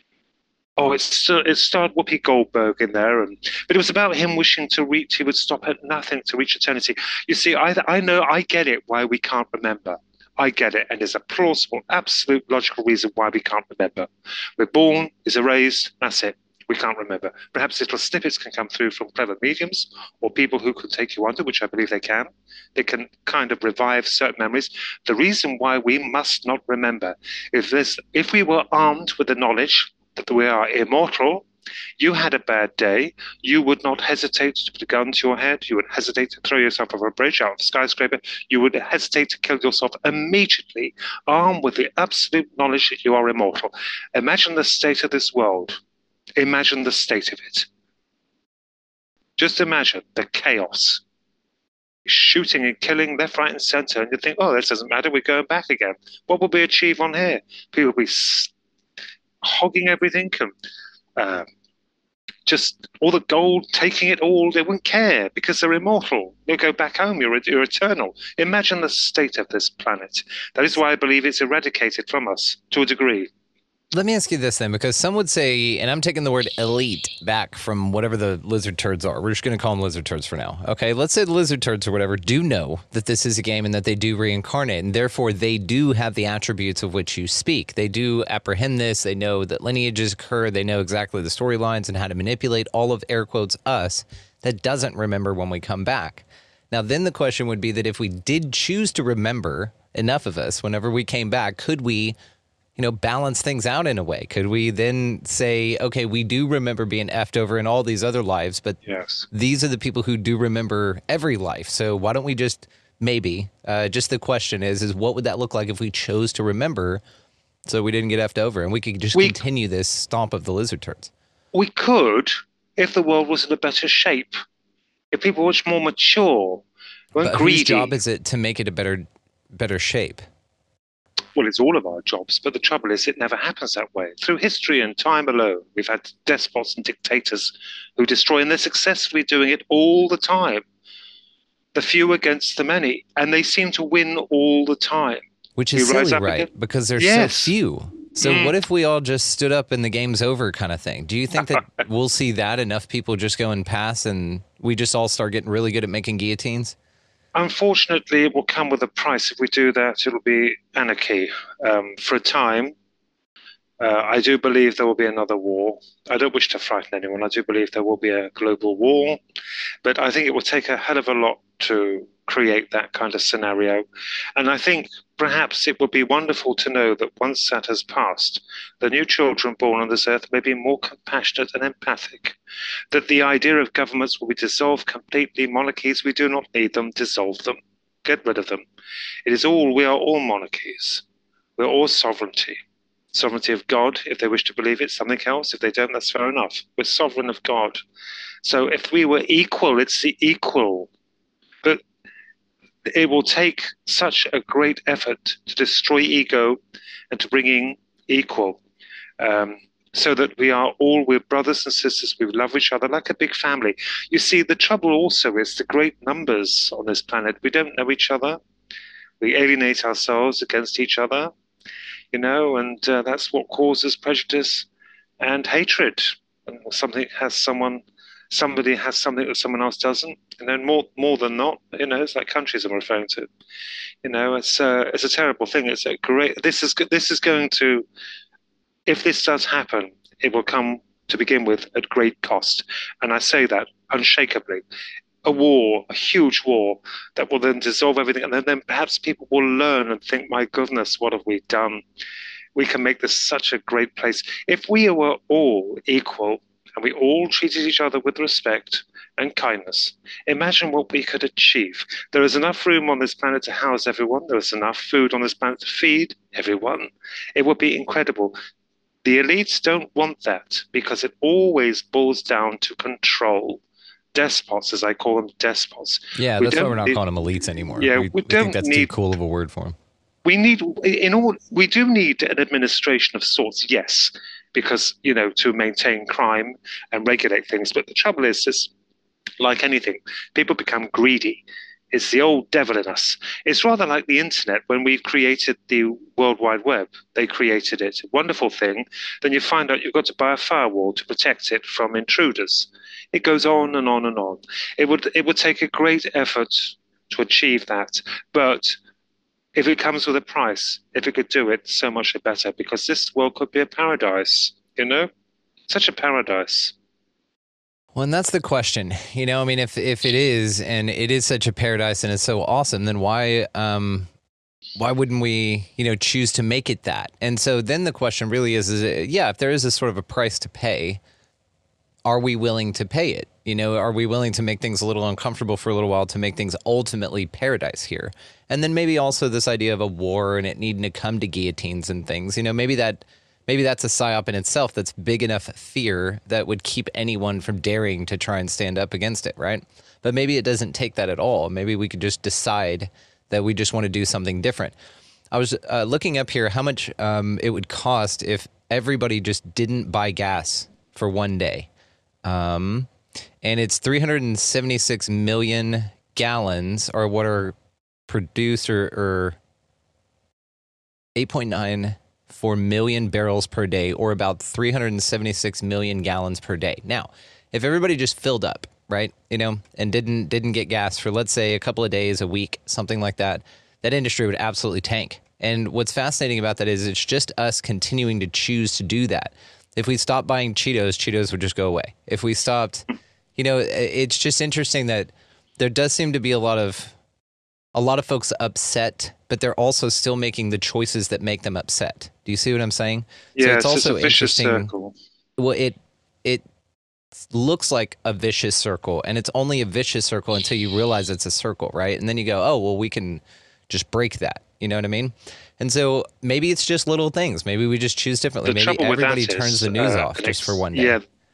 Oh, it's it starred Whoopi Goldberg in there, and but it was about him wishing to reach. He would stop at nothing to reach eternity. You see, I I know I get it why we can't remember. I get it, and there's a plausible, absolute, logical reason why we can't remember. We're born, is erased. That's it. We can't remember. Perhaps little snippets can come through from clever mediums or people who can take you under, which I believe they can. They can kind of revive certain memories. The reason why we must not remember is this: if we were armed with the knowledge that we are immortal, you had a bad day, you would not hesitate to put a gun to your head, you would hesitate to throw yourself off a bridge, out of a skyscraper, you would hesitate to kill yourself immediately, armed with the absolute knowledge that you are immortal. Imagine the state of this world. Imagine the state of it. Just imagine the chaos. Shooting and killing left, right, and center, and you think, oh, this doesn't matter, we're going back again. What will we achieve on here? People will be hogging everything and uh, just all the gold, taking it all. They wouldn't care because they're immortal. You'll go back home. You're, you're eternal. Imagine the state of this planet. That is why I believe it's eradicated from us to a degree. Let me ask you this then, because some would say, and I'm taking the word elite back from whatever the lizard turds are. We're just going to call them lizard turds for now. Okay, let's say the lizard turds or whatever do know that this is a game and that they do reincarnate, and therefore they do have the attributes of which you speak. They do apprehend this. They know that lineages occur. They know exactly the storylines and how to manipulate all of, air quotes, us that doesn't remember when we come back. Now, then the question would be that if we did choose to remember, enough of us, whenever we came back, could we, you know, balance things out in a way? Could we then say, okay, we do remember being effed over in all these other lives, but yes, these are the people who do remember every life. So why don't we just, maybe, uh, just the question is, is what would that look like if we chose to remember so we didn't get effed over and we could just we, continue this stomp of the lizard turds? We could if the world was in a better shape. If people were much more mature, weren't but greedy. Whose job is it to make it a better, better shape? Well, it's all of our jobs, but the trouble is it never happens that way. Through history and time alone, we've had despots and dictators who destroy, and they're successfully doing it all the time. The few against the many, and they seem to win all the time. Which is silly, right? Again. Because there's yes. so few. So mm. what if we all just stood up and the game's over kind of thing? Do you think that we'll see that enough people just go and pass and we just all start getting really good at making guillotines? Unfortunately, it will come with a price. If we do that, it'll be anarchy. Um, for a time, uh, I do believe there will be another war. I don't wish to frighten anyone. I do believe there will be a global war. But I think it will take a hell of a lot to create that kind of scenario. And I think perhaps it would be wonderful to know that once that has passed, the new children born on this earth may be more compassionate and empathic, that the idea of governments will be dissolved completely, monarchies, we do not need them, dissolve them, get rid of them. It is all, we are all monarchies. We're all sovereignty. Sovereignty of God, if they wish to believe it, something else. If they don't, that's fair enough. We're sovereign of God. So if we were equal, it's the equal. But it will take such a great effort to destroy ego and to bring in equal, um, so that we are all, we're brothers and sisters, we love each other like a big family. You see, the trouble also is the great numbers on this planet. We don't know each other. We alienate ourselves against each other, you know, and uh, that's what causes prejudice and hatred. and something has someone, somebody has something that someone else doesn't. And then more more than not, you know, it's like countries I'm referring to. You know, it's uh, it's a terrible thing. It's a great. This is this is going to, if this does happen, it will come to begin with at great cost, and I say that unshakably. A war, a huge war that will then dissolve everything, and then, then perhaps people will learn and think, "My goodness, what have we done? We can make this such a great place if we were all equal." And we all treated each other with respect and kindness. Imagine what we could achieve. There is enough room on this planet to house everyone. There is enough food on this planet to feed everyone. It would be incredible. The elites don't want that because it always boils down to control. Despots, as I call them, despots. Yeah, we that's why we're not need, calling them elites anymore. Yeah, we, we, we don't think that's need, too cool of a word for them. We need, in all, we do need an administration of sorts, yes, because, you know, to maintain crime and regulate things. But the trouble is, it's like anything, people become greedy. It's the old devil in us. It's rather like the internet when we've created the World Wide Web. They created it, a wonderful thing. Then you find out you've got to buy a firewall to protect it from intruders. It goes on and on and on. It would it would take a great effort to achieve that, but if it comes with a price, if it could do it, so much the better, because this world could be a paradise, you know? Such a paradise. Well, and that's the question. You know, I mean, if if it is, and it is such a paradise and it's so awesome, then why um, why wouldn't we, you know, choose to make it that? And so then the question really is, is yeah, if there is a sort of a price to pay, are we willing to pay it? You know, are we willing to make things a little uncomfortable for a little while to make things ultimately paradise here? And then maybe also this idea of a war and it needing to come to guillotines and things, you know, maybe that maybe that's a psyop in itself that's big enough fear that would keep anyone from daring to try and stand up against it, right? But maybe it doesn't take that at all. Maybe we could just decide that we just want to do something different. I was uh, looking up here how much um, it would cost if everybody just didn't buy gas for one day. Um, and it's three hundred seventy-six million gallons, or what are produced, or, or eight point nine four million barrels per day, or about three hundred seventy-six million gallons per day. Now, if everybody just filled up, right, you know, and didn't didn't get gas for, let's say, a couple of days, a week, something like that, that industry would absolutely tank. And what's fascinating about that is it's just us continuing to choose to do that. If we stopped buying Cheetos, Cheetos would just go away. If we stopped, you know, it's just interesting that there does seem to be a lot of a lot of folks upset, but they're also still making the choices that make them upset. Do you see what I'm saying? Yeah, so it's, it's also a vicious interesting. circle. Well, it it looks like a vicious circle, and it's only a vicious circle until you realize it's a circle, right? And then you go, oh, well, we can just break that. You know what I mean? And so maybe it's just little things. Maybe we just choose differently. The maybe everybody turns turns the news uh, off just for one day. Yeah.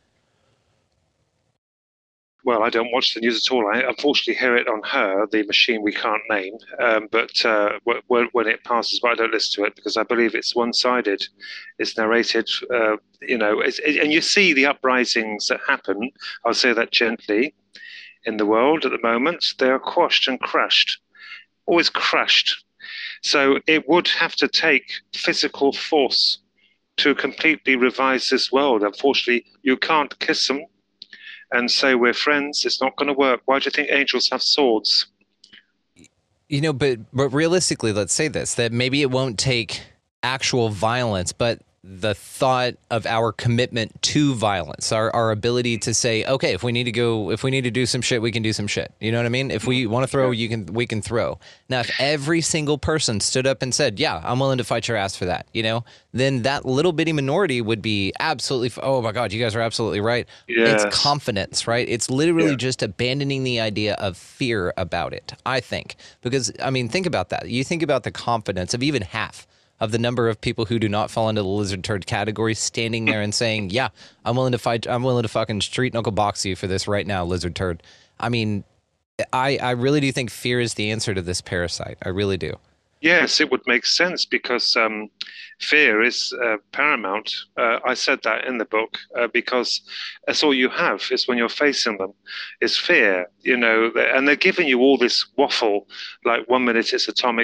Well, I don't watch the news at all. I unfortunately hear it on her, the machine we can't name. Um, but uh, when, when it passes by, I don't listen to it because I believe it's one-sided. It's narrated, uh, you know, it's, it, and you see the uprisings that happen, I'll say that gently, in the world at the moment. They are quashed and crushed, always crushed. So it would have to take physical force to completely revise this world. Unfortunately, you can't kiss them and say we're friends. It's not going to work. Why do you think angels have swords? You know, but but realistically, let's say this, that maybe it won't take actual violence, but the thought of our commitment to violence, our, our ability to say, okay, if we need to go, if we need to do some shit, we can do some shit. You know what I mean? If we want to throw, you can, we can throw. Now, if every single person stood up and said, yeah, I'm willing to fight your ass for that, you know, then that little bitty minority would be absolutely, oh my God, you guys are absolutely right. Yes. It's confidence, right? It's literally Yeah. just abandoning the idea of fear about it, I think. Because, I mean, think about that. You think about the confidence of even half of the number of people who do not fall into the lizard turd category standing there and saying, yeah, I'm willing to fight. I'm willing to fucking street knuckle box you for this right now, lizard turd. I mean, I, I really do think fear is the answer to this parasite. I really do. Yes, it would make sense because um, fear is uh, paramount. Uh, I said that in the book uh, because that's all you have is when you're facing them is fear, you know, and they're giving you all this waffle, like one minute it's atomic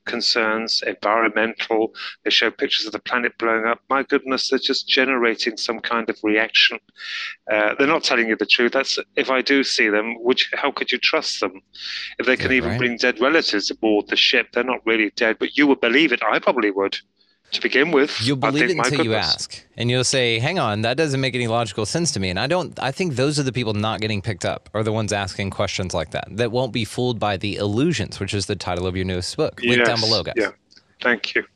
concerns, environmental. They show pictures of the planet blowing up. My goodness, they're just generating some kind of reaction. Uh, they're not telling you the truth. That's if I do see them, which how could you trust them? If they can yeah, even right. bring dead relatives aboard the ship, they're not really dead, but you would believe it. I probably would. To begin with, you'll believe I think, it until you goodness. ask, and you'll say, "Hang on, that doesn't make any logical sense to me." And I don't. I think those are the people not getting picked up, are the ones asking questions like that, that won't be fooled by the illusions, which is the title of your newest book. Link yes, down below, guys. Yeah, thank you.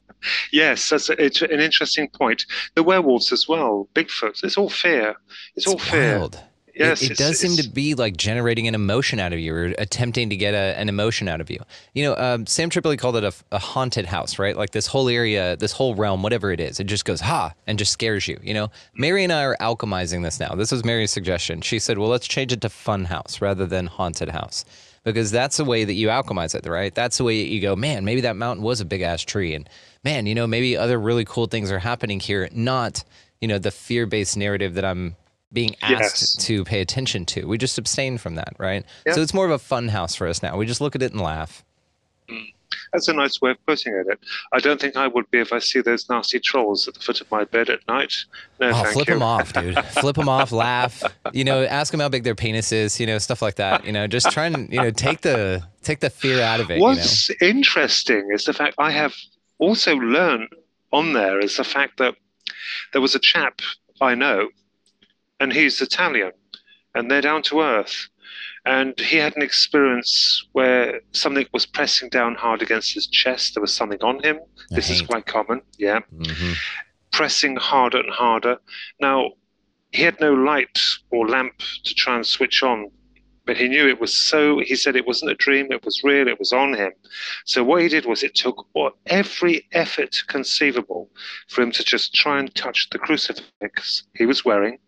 Yes, that's a, it's an interesting point. The werewolves as well, Bigfoot. It's all fear. It's, It's all fear. wild. Yes, it, it does seem to be like generating an emotion out of you, or attempting to get a, an emotion out of you. You know, um, Sam Tripoli called it a, a haunted house, right? Like this whole area, this whole realm, whatever it is, it just goes, ha, and just scares you, you know? Mary and I are alchemizing this now. This was Mary's suggestion. She said, well, let's change it to fun house rather than haunted house, because that's the way that you alchemize it, right? That's the way you go, man, maybe that mountain was a big-ass tree, and man, you know, maybe other really cool things are happening here, not, you know, the fear-based narrative that I'm being asked Yes. to pay attention to. We just abstain from that, right? Yeah. So it's more of a fun house for us now. We just look at it and laugh. That's a nice way of putting it. I don't think I would be if I see those nasty trolls at the foot of my bed at night. No, Oh, thank flip you. them off, dude. Flip them off, laugh. You know, ask them how big their penis is, you know, stuff like that. You know, just try and, you know, take the take the fear out of it, What's you know? interesting is the fact I have also learned on there is the fact that there was a chap I know, and he's Italian, and they're down to earth. And he had an experience where something was pressing down hard against his chest. There was something on him. I This is hate. quite common, yeah. Mm-hmm. Pressing harder and harder. Now, he had no light or lamp to try and switch on, but he knew it was so, he said it wasn't a dream, it was real, it was on him. So what he did was it took what, every effort conceivable for him to just try and touch the crucifix he was wearing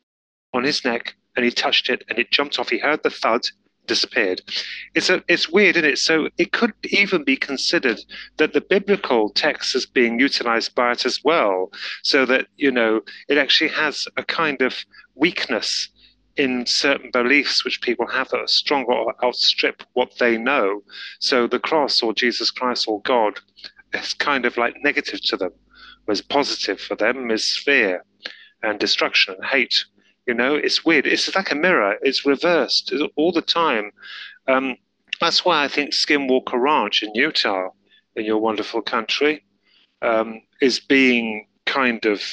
on his neck, and he touched it and it jumped off. He heard the thud, disappeared. It's a, it's weird, isn't it? So it could even be considered that the biblical text is being utilized by it as well, so that, you know, it actually has a kind of weakness in certain beliefs which people have that are strong or outstrip what they know. So the cross or Jesus Christ or God is kind of like negative to them, whereas positive for them is fear and destruction and hate. You know, it's weird. It's like a mirror. It's reversed all the time. Um, that's why I think Skinwalker Ranch in Utah, in your wonderful country, um, is being kind of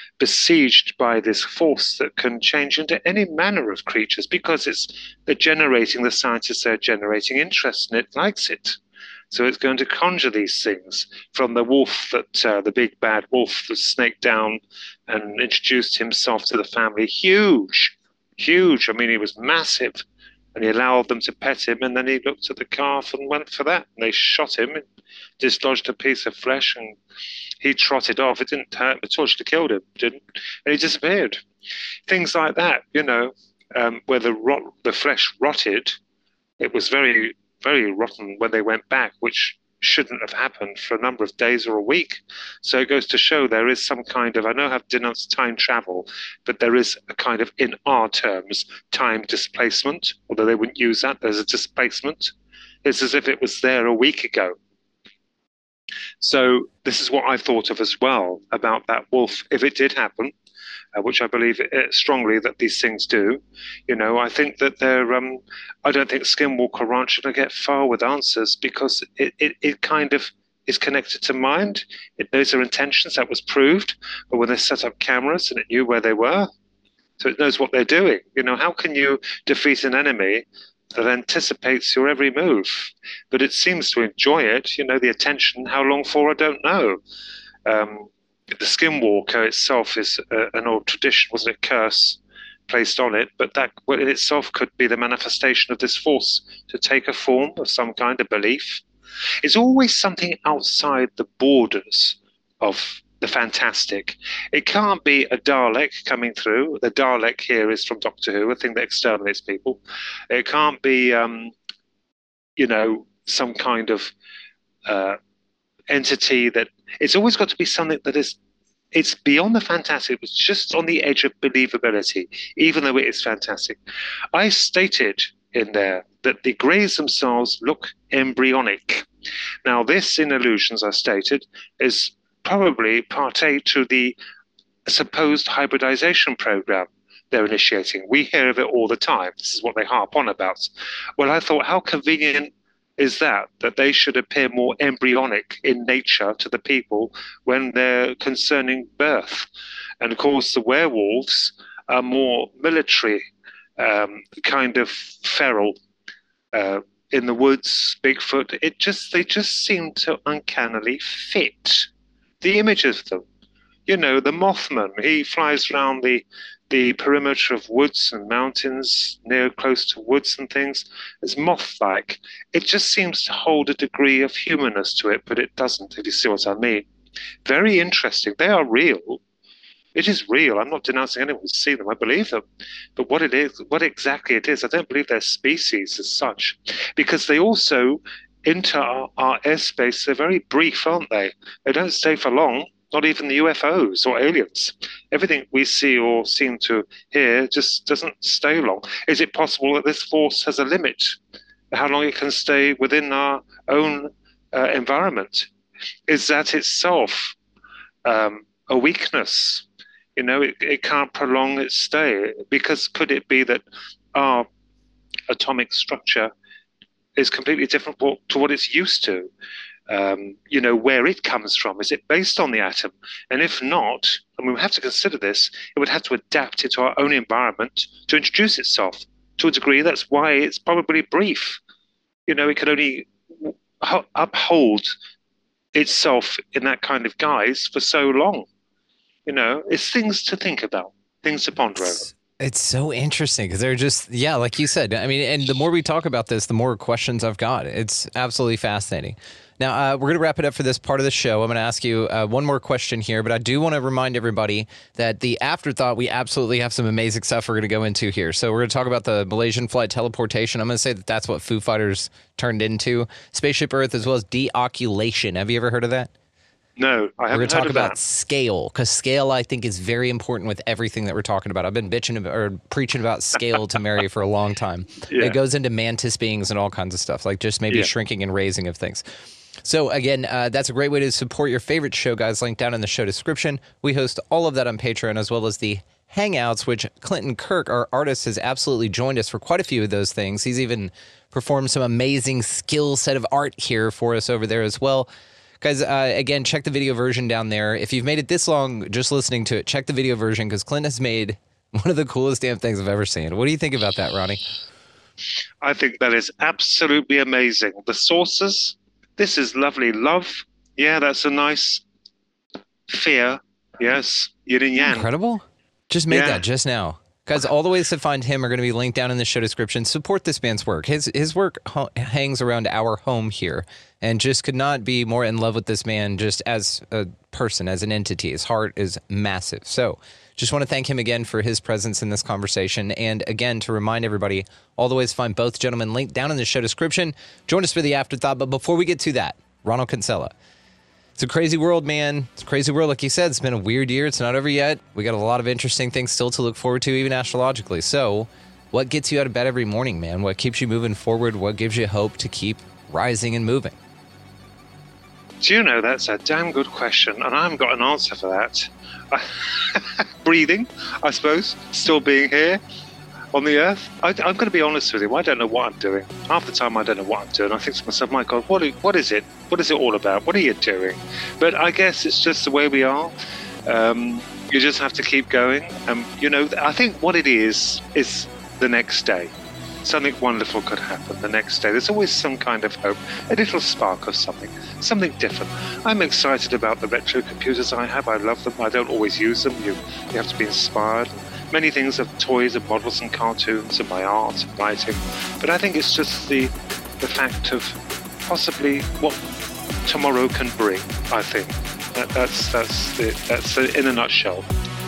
besieged by this force that can change into any manner of creatures, because it's they're generating, the scientists are generating interest, and it likes it. So it's going to conjure these things from the wolf, that uh, the big bad wolf that snaked down and introduced himself to the family. Huge, huge. I mean, he was massive, and he allowed them to pet him. And then he looked at the calf and went for that. And they shot him and dislodged a piece of flesh, and he trotted off. It didn't hurt him at all. It should have killed him, didn't? And he disappeared. Things like that, you know, um, where the rot, the flesh rotted. It was very, very rotten when they went back, which shouldn't have happened for a number of days or a week. So it goes to show there is some kind of, I know I've denounced time travel, but there is a kind of, in our terms, time displacement, although they wouldn't use that. There's a displacement. It's as if it was there a week ago. So this is what I thought of as well about that wolf. If it did happen, uh, which I believe it, it strongly that these things do, you know, I think that they're, um, I don't think Skinwalker Ranch are going to get far with answers, because it, it, it kind of is connected to mind. It knows their intentions. That was proved. But when they set up cameras and it knew where they were, so it knows what they're doing. You know, how can you defeat an enemy that anticipates your every move? But it seems to enjoy it, you know, the attention. How long for, I don't know. Um, the Skinwalker itself is uh, an old tradition, wasn't it, curse placed on it, but that well, in itself could be the manifestation of this force to take a form of some kind of belief. It's always something outside the borders of the fantastic. It can't be a Dalek coming through. The Dalek here is from Doctor Who, a thing that exterminates people. It can't be, um, you know, some kind of uh, entity that, it's always got to be something that is, it's beyond the fantastic. It's just on the edge of believability, even though it is fantastic. I stated in there that the Greys themselves look embryonic. Now, this in Illusions, I stated, is probably partake to the supposed hybridization program they're initiating. We hear of it all the time. This is what they harp on about. Well, I thought, how convenient is that, that they should appear more embryonic in nature to the people when they're concerning birth. And of course, the werewolves are more military, um, kind of feral, uh, in the woods, Bigfoot. It just, they just seem to uncannily fit the image of them. You know, the Mothman, he flies around the the perimeter of woods and mountains, near close to woods and things, is moth-like. It just seems to hold a degree of humanness to it, but it doesn't, if you see what I mean. Very interesting. They are real. It is real. I'm not denouncing anyone who's seen them. I believe them. But what it is, what exactly it is, I don't believe they're species as such, because they also enter our, our airspace. They're very brief, aren't they? They don't stay for long. Not even the U F Os or aliens. Everything we see or seem to hear just doesn't stay long. Is it possible that this force has a limit, how long it can stay within our own uh, environment? Is that itself um, a weakness? You know, it, it can't prolong its stay. Because could it be that our atomic structure is completely different to what it's used to? Um, you know, where it comes from. Is it based on the atom? And if not, and we have to consider this, it would have to adapt it to our own environment to introduce itself to a degree. That's why it's probably brief. You know, it can only uphold itself in that kind of guise for so long. You know, it's things to think about, things to ponder over. It's so interesting because they're just, yeah, like you said. I mean, and the more we talk about this, the more questions I've got. It's absolutely fascinating. Now, uh, we're going to wrap it up for this part of the show. I'm going to ask you uh, one more question here, but I do want to remind everybody that the afterthought, we absolutely have some amazing stuff we're going to go into here. So we're going to talk about the Malaysian flight teleportation. I'm going to say that that's what Foo Fighters turned into. Spaceship Earth, as well as deoculation. Have you ever heard of that? No, I haven't heard of that. We're going to talk about that. scale, because scale, I think, is very important with everything that we're talking about. I've been bitching about, or preaching about scale to Mary for a long time. Yeah. It goes into mantis beings and all kinds of stuff, like just maybe yeah. shrinking and raising of things. So again, uh, that's a great way to support your favorite show, guys. Link down in the show description. We host all of that on Patreon, as well as the Hangouts, which Clinton Kirk, our artist, has absolutely joined us for quite a few of those things. He's even performed some amazing skill set of art here for us over there as well. Guys, uh, again, check the video version down there. If you've made it this long just listening to it, check the video version, because Clint has made one of the coolest damn things I've ever seen. What do you think about that, Ronnie? I think that is absolutely amazing. The sources, this is lovely. Love, yeah, that's a nice fear. Yes, yin and yang. Incredible. Just made yeah. that just now. Guys, all the ways to find him are going to be linked down in the show description. Support this man's work. His his work ho- hangs around our home here, and just could not be more in love with this man just as a person, as an entity. His heart is massive. So just want to thank him again for his presence in this conversation. And again, to remind everybody, all the ways to find both gentlemen linked down in the show description. Join us for the afterthought. But before we get to that, Ronald Kinsella. It's a crazy world, man. It's a crazy world. Like you said, it's been a weird year. It's not over yet. We got a lot of interesting things still to look forward to, even astrologically. So what gets you out of bed every morning, man? What keeps you moving forward? What gives you hope to keep rising and moving? Do you know, that's a damn good question, and I haven't got an answer for that. Breathing, I suppose, still being here on the earth. I, I'm going to be honest with you, I don't know what I'm doing. Half the time I don't know what I'm doing. I think to myself, my God, what, what is it? What is it all about? What are you doing? But I guess it's just the way we are. Um, you just have to keep going. Um, you know, I think what it is, is the next day. Something wonderful could happen the next day. There's always some kind of hope, a little spark of something, something different. I'm excited about the retro computers I have. I love them. I don't always use them. You, you have to be inspired. Many things of toys and models and cartoons and my art and writing. But I think it's just the the fact of possibly what tomorrow can bring, I think. That, that's that's the, that's the, in a nutshell.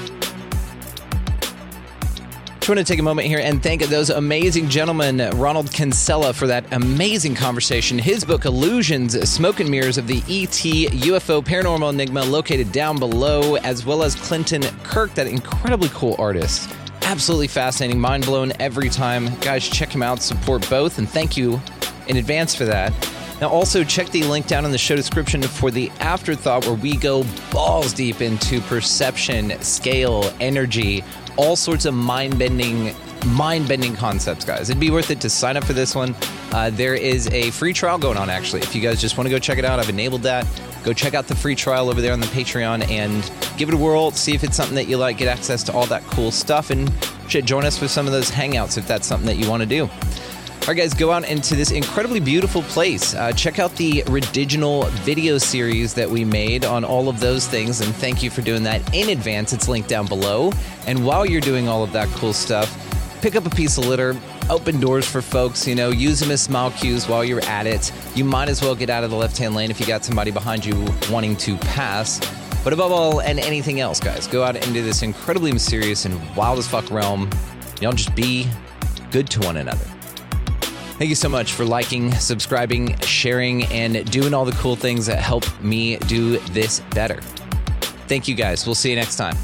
I want to take a moment here and thank those amazing gentlemen, Ronald Kinsella, for that amazing conversation. His book, Illusions, Smoke and Mirrors of the E T U F O Paranormal Enigma, located down below, as well as Clinton Kirk, that incredibly cool artist. Absolutely fascinating, mind blown every time. Guys, check him out, support both, and thank you in advance for that. Now, also check the link down in the show description for the Afterthought, where we go balls deep into perception, scale, energy, all sorts of mind-bending, mind-bending concepts, guys. It'd be worth it to sign up for this one. Uh, there is a free trial going on, actually. If you guys just want to go check it out, I've enabled that. Go check out the free trial over there on the Patreon and give it a whirl. See if it's something that you like. Get access to all that cool stuff, and shit, join us for some of those hangouts if that's something that you want to do. All right, guys, go out into this incredibly beautiful place. Uh, check out the Rediginal video series that we made on all of those things, and thank you for doing that in advance. It's linked down below. And while you're doing all of that cool stuff, pick up a piece of litter, open doors for folks, you know, use them as smile cues while you're at it. You might as well get out of the left-hand lane if you got somebody behind you wanting to pass. But above all and anything else, guys, go out into this incredibly mysterious and wild as fuck realm. Y'all just be good to one another. Thank you so much for liking, subscribing, sharing, and doing all the cool things that help me do this better. Thank you, guys. We'll see you next time.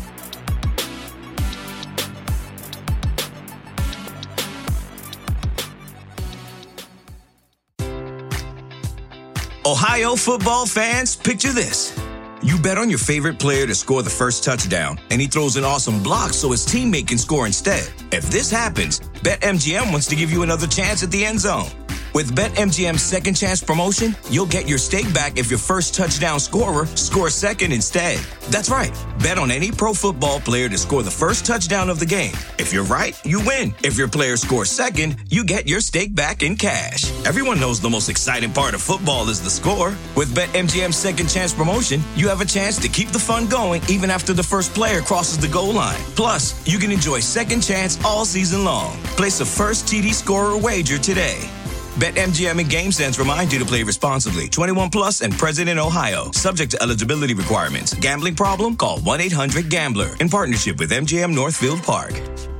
Ohio football fans, picture this. You bet on your favorite player to score the first touchdown, and he throws an awesome block so his teammate can score instead. If this happens, BetMGM wants to give you another chance at the end zone. With BetMGM's Second Chance promotion, you'll get your stake back if your first touchdown scorer scores second instead. That's right. Bet on any pro football player to score the first touchdown of the game. If you're right, you win. If your player scores second, you get your stake back in cash. Everyone knows the most exciting part of football is the score. With BetMGM's Second Chance promotion, you have a chance to keep the fun going even after the first player crosses the goal line. Plus, you can enjoy Second Chance all season long. Place a first T D scorer wager today. BetMGM and GameSense remind you to play responsibly. twenty-one plus and present in Ohio. Subject to eligibility requirements. Gambling problem? Call one eight hundred gambler in partnership with M G M Northfield Park.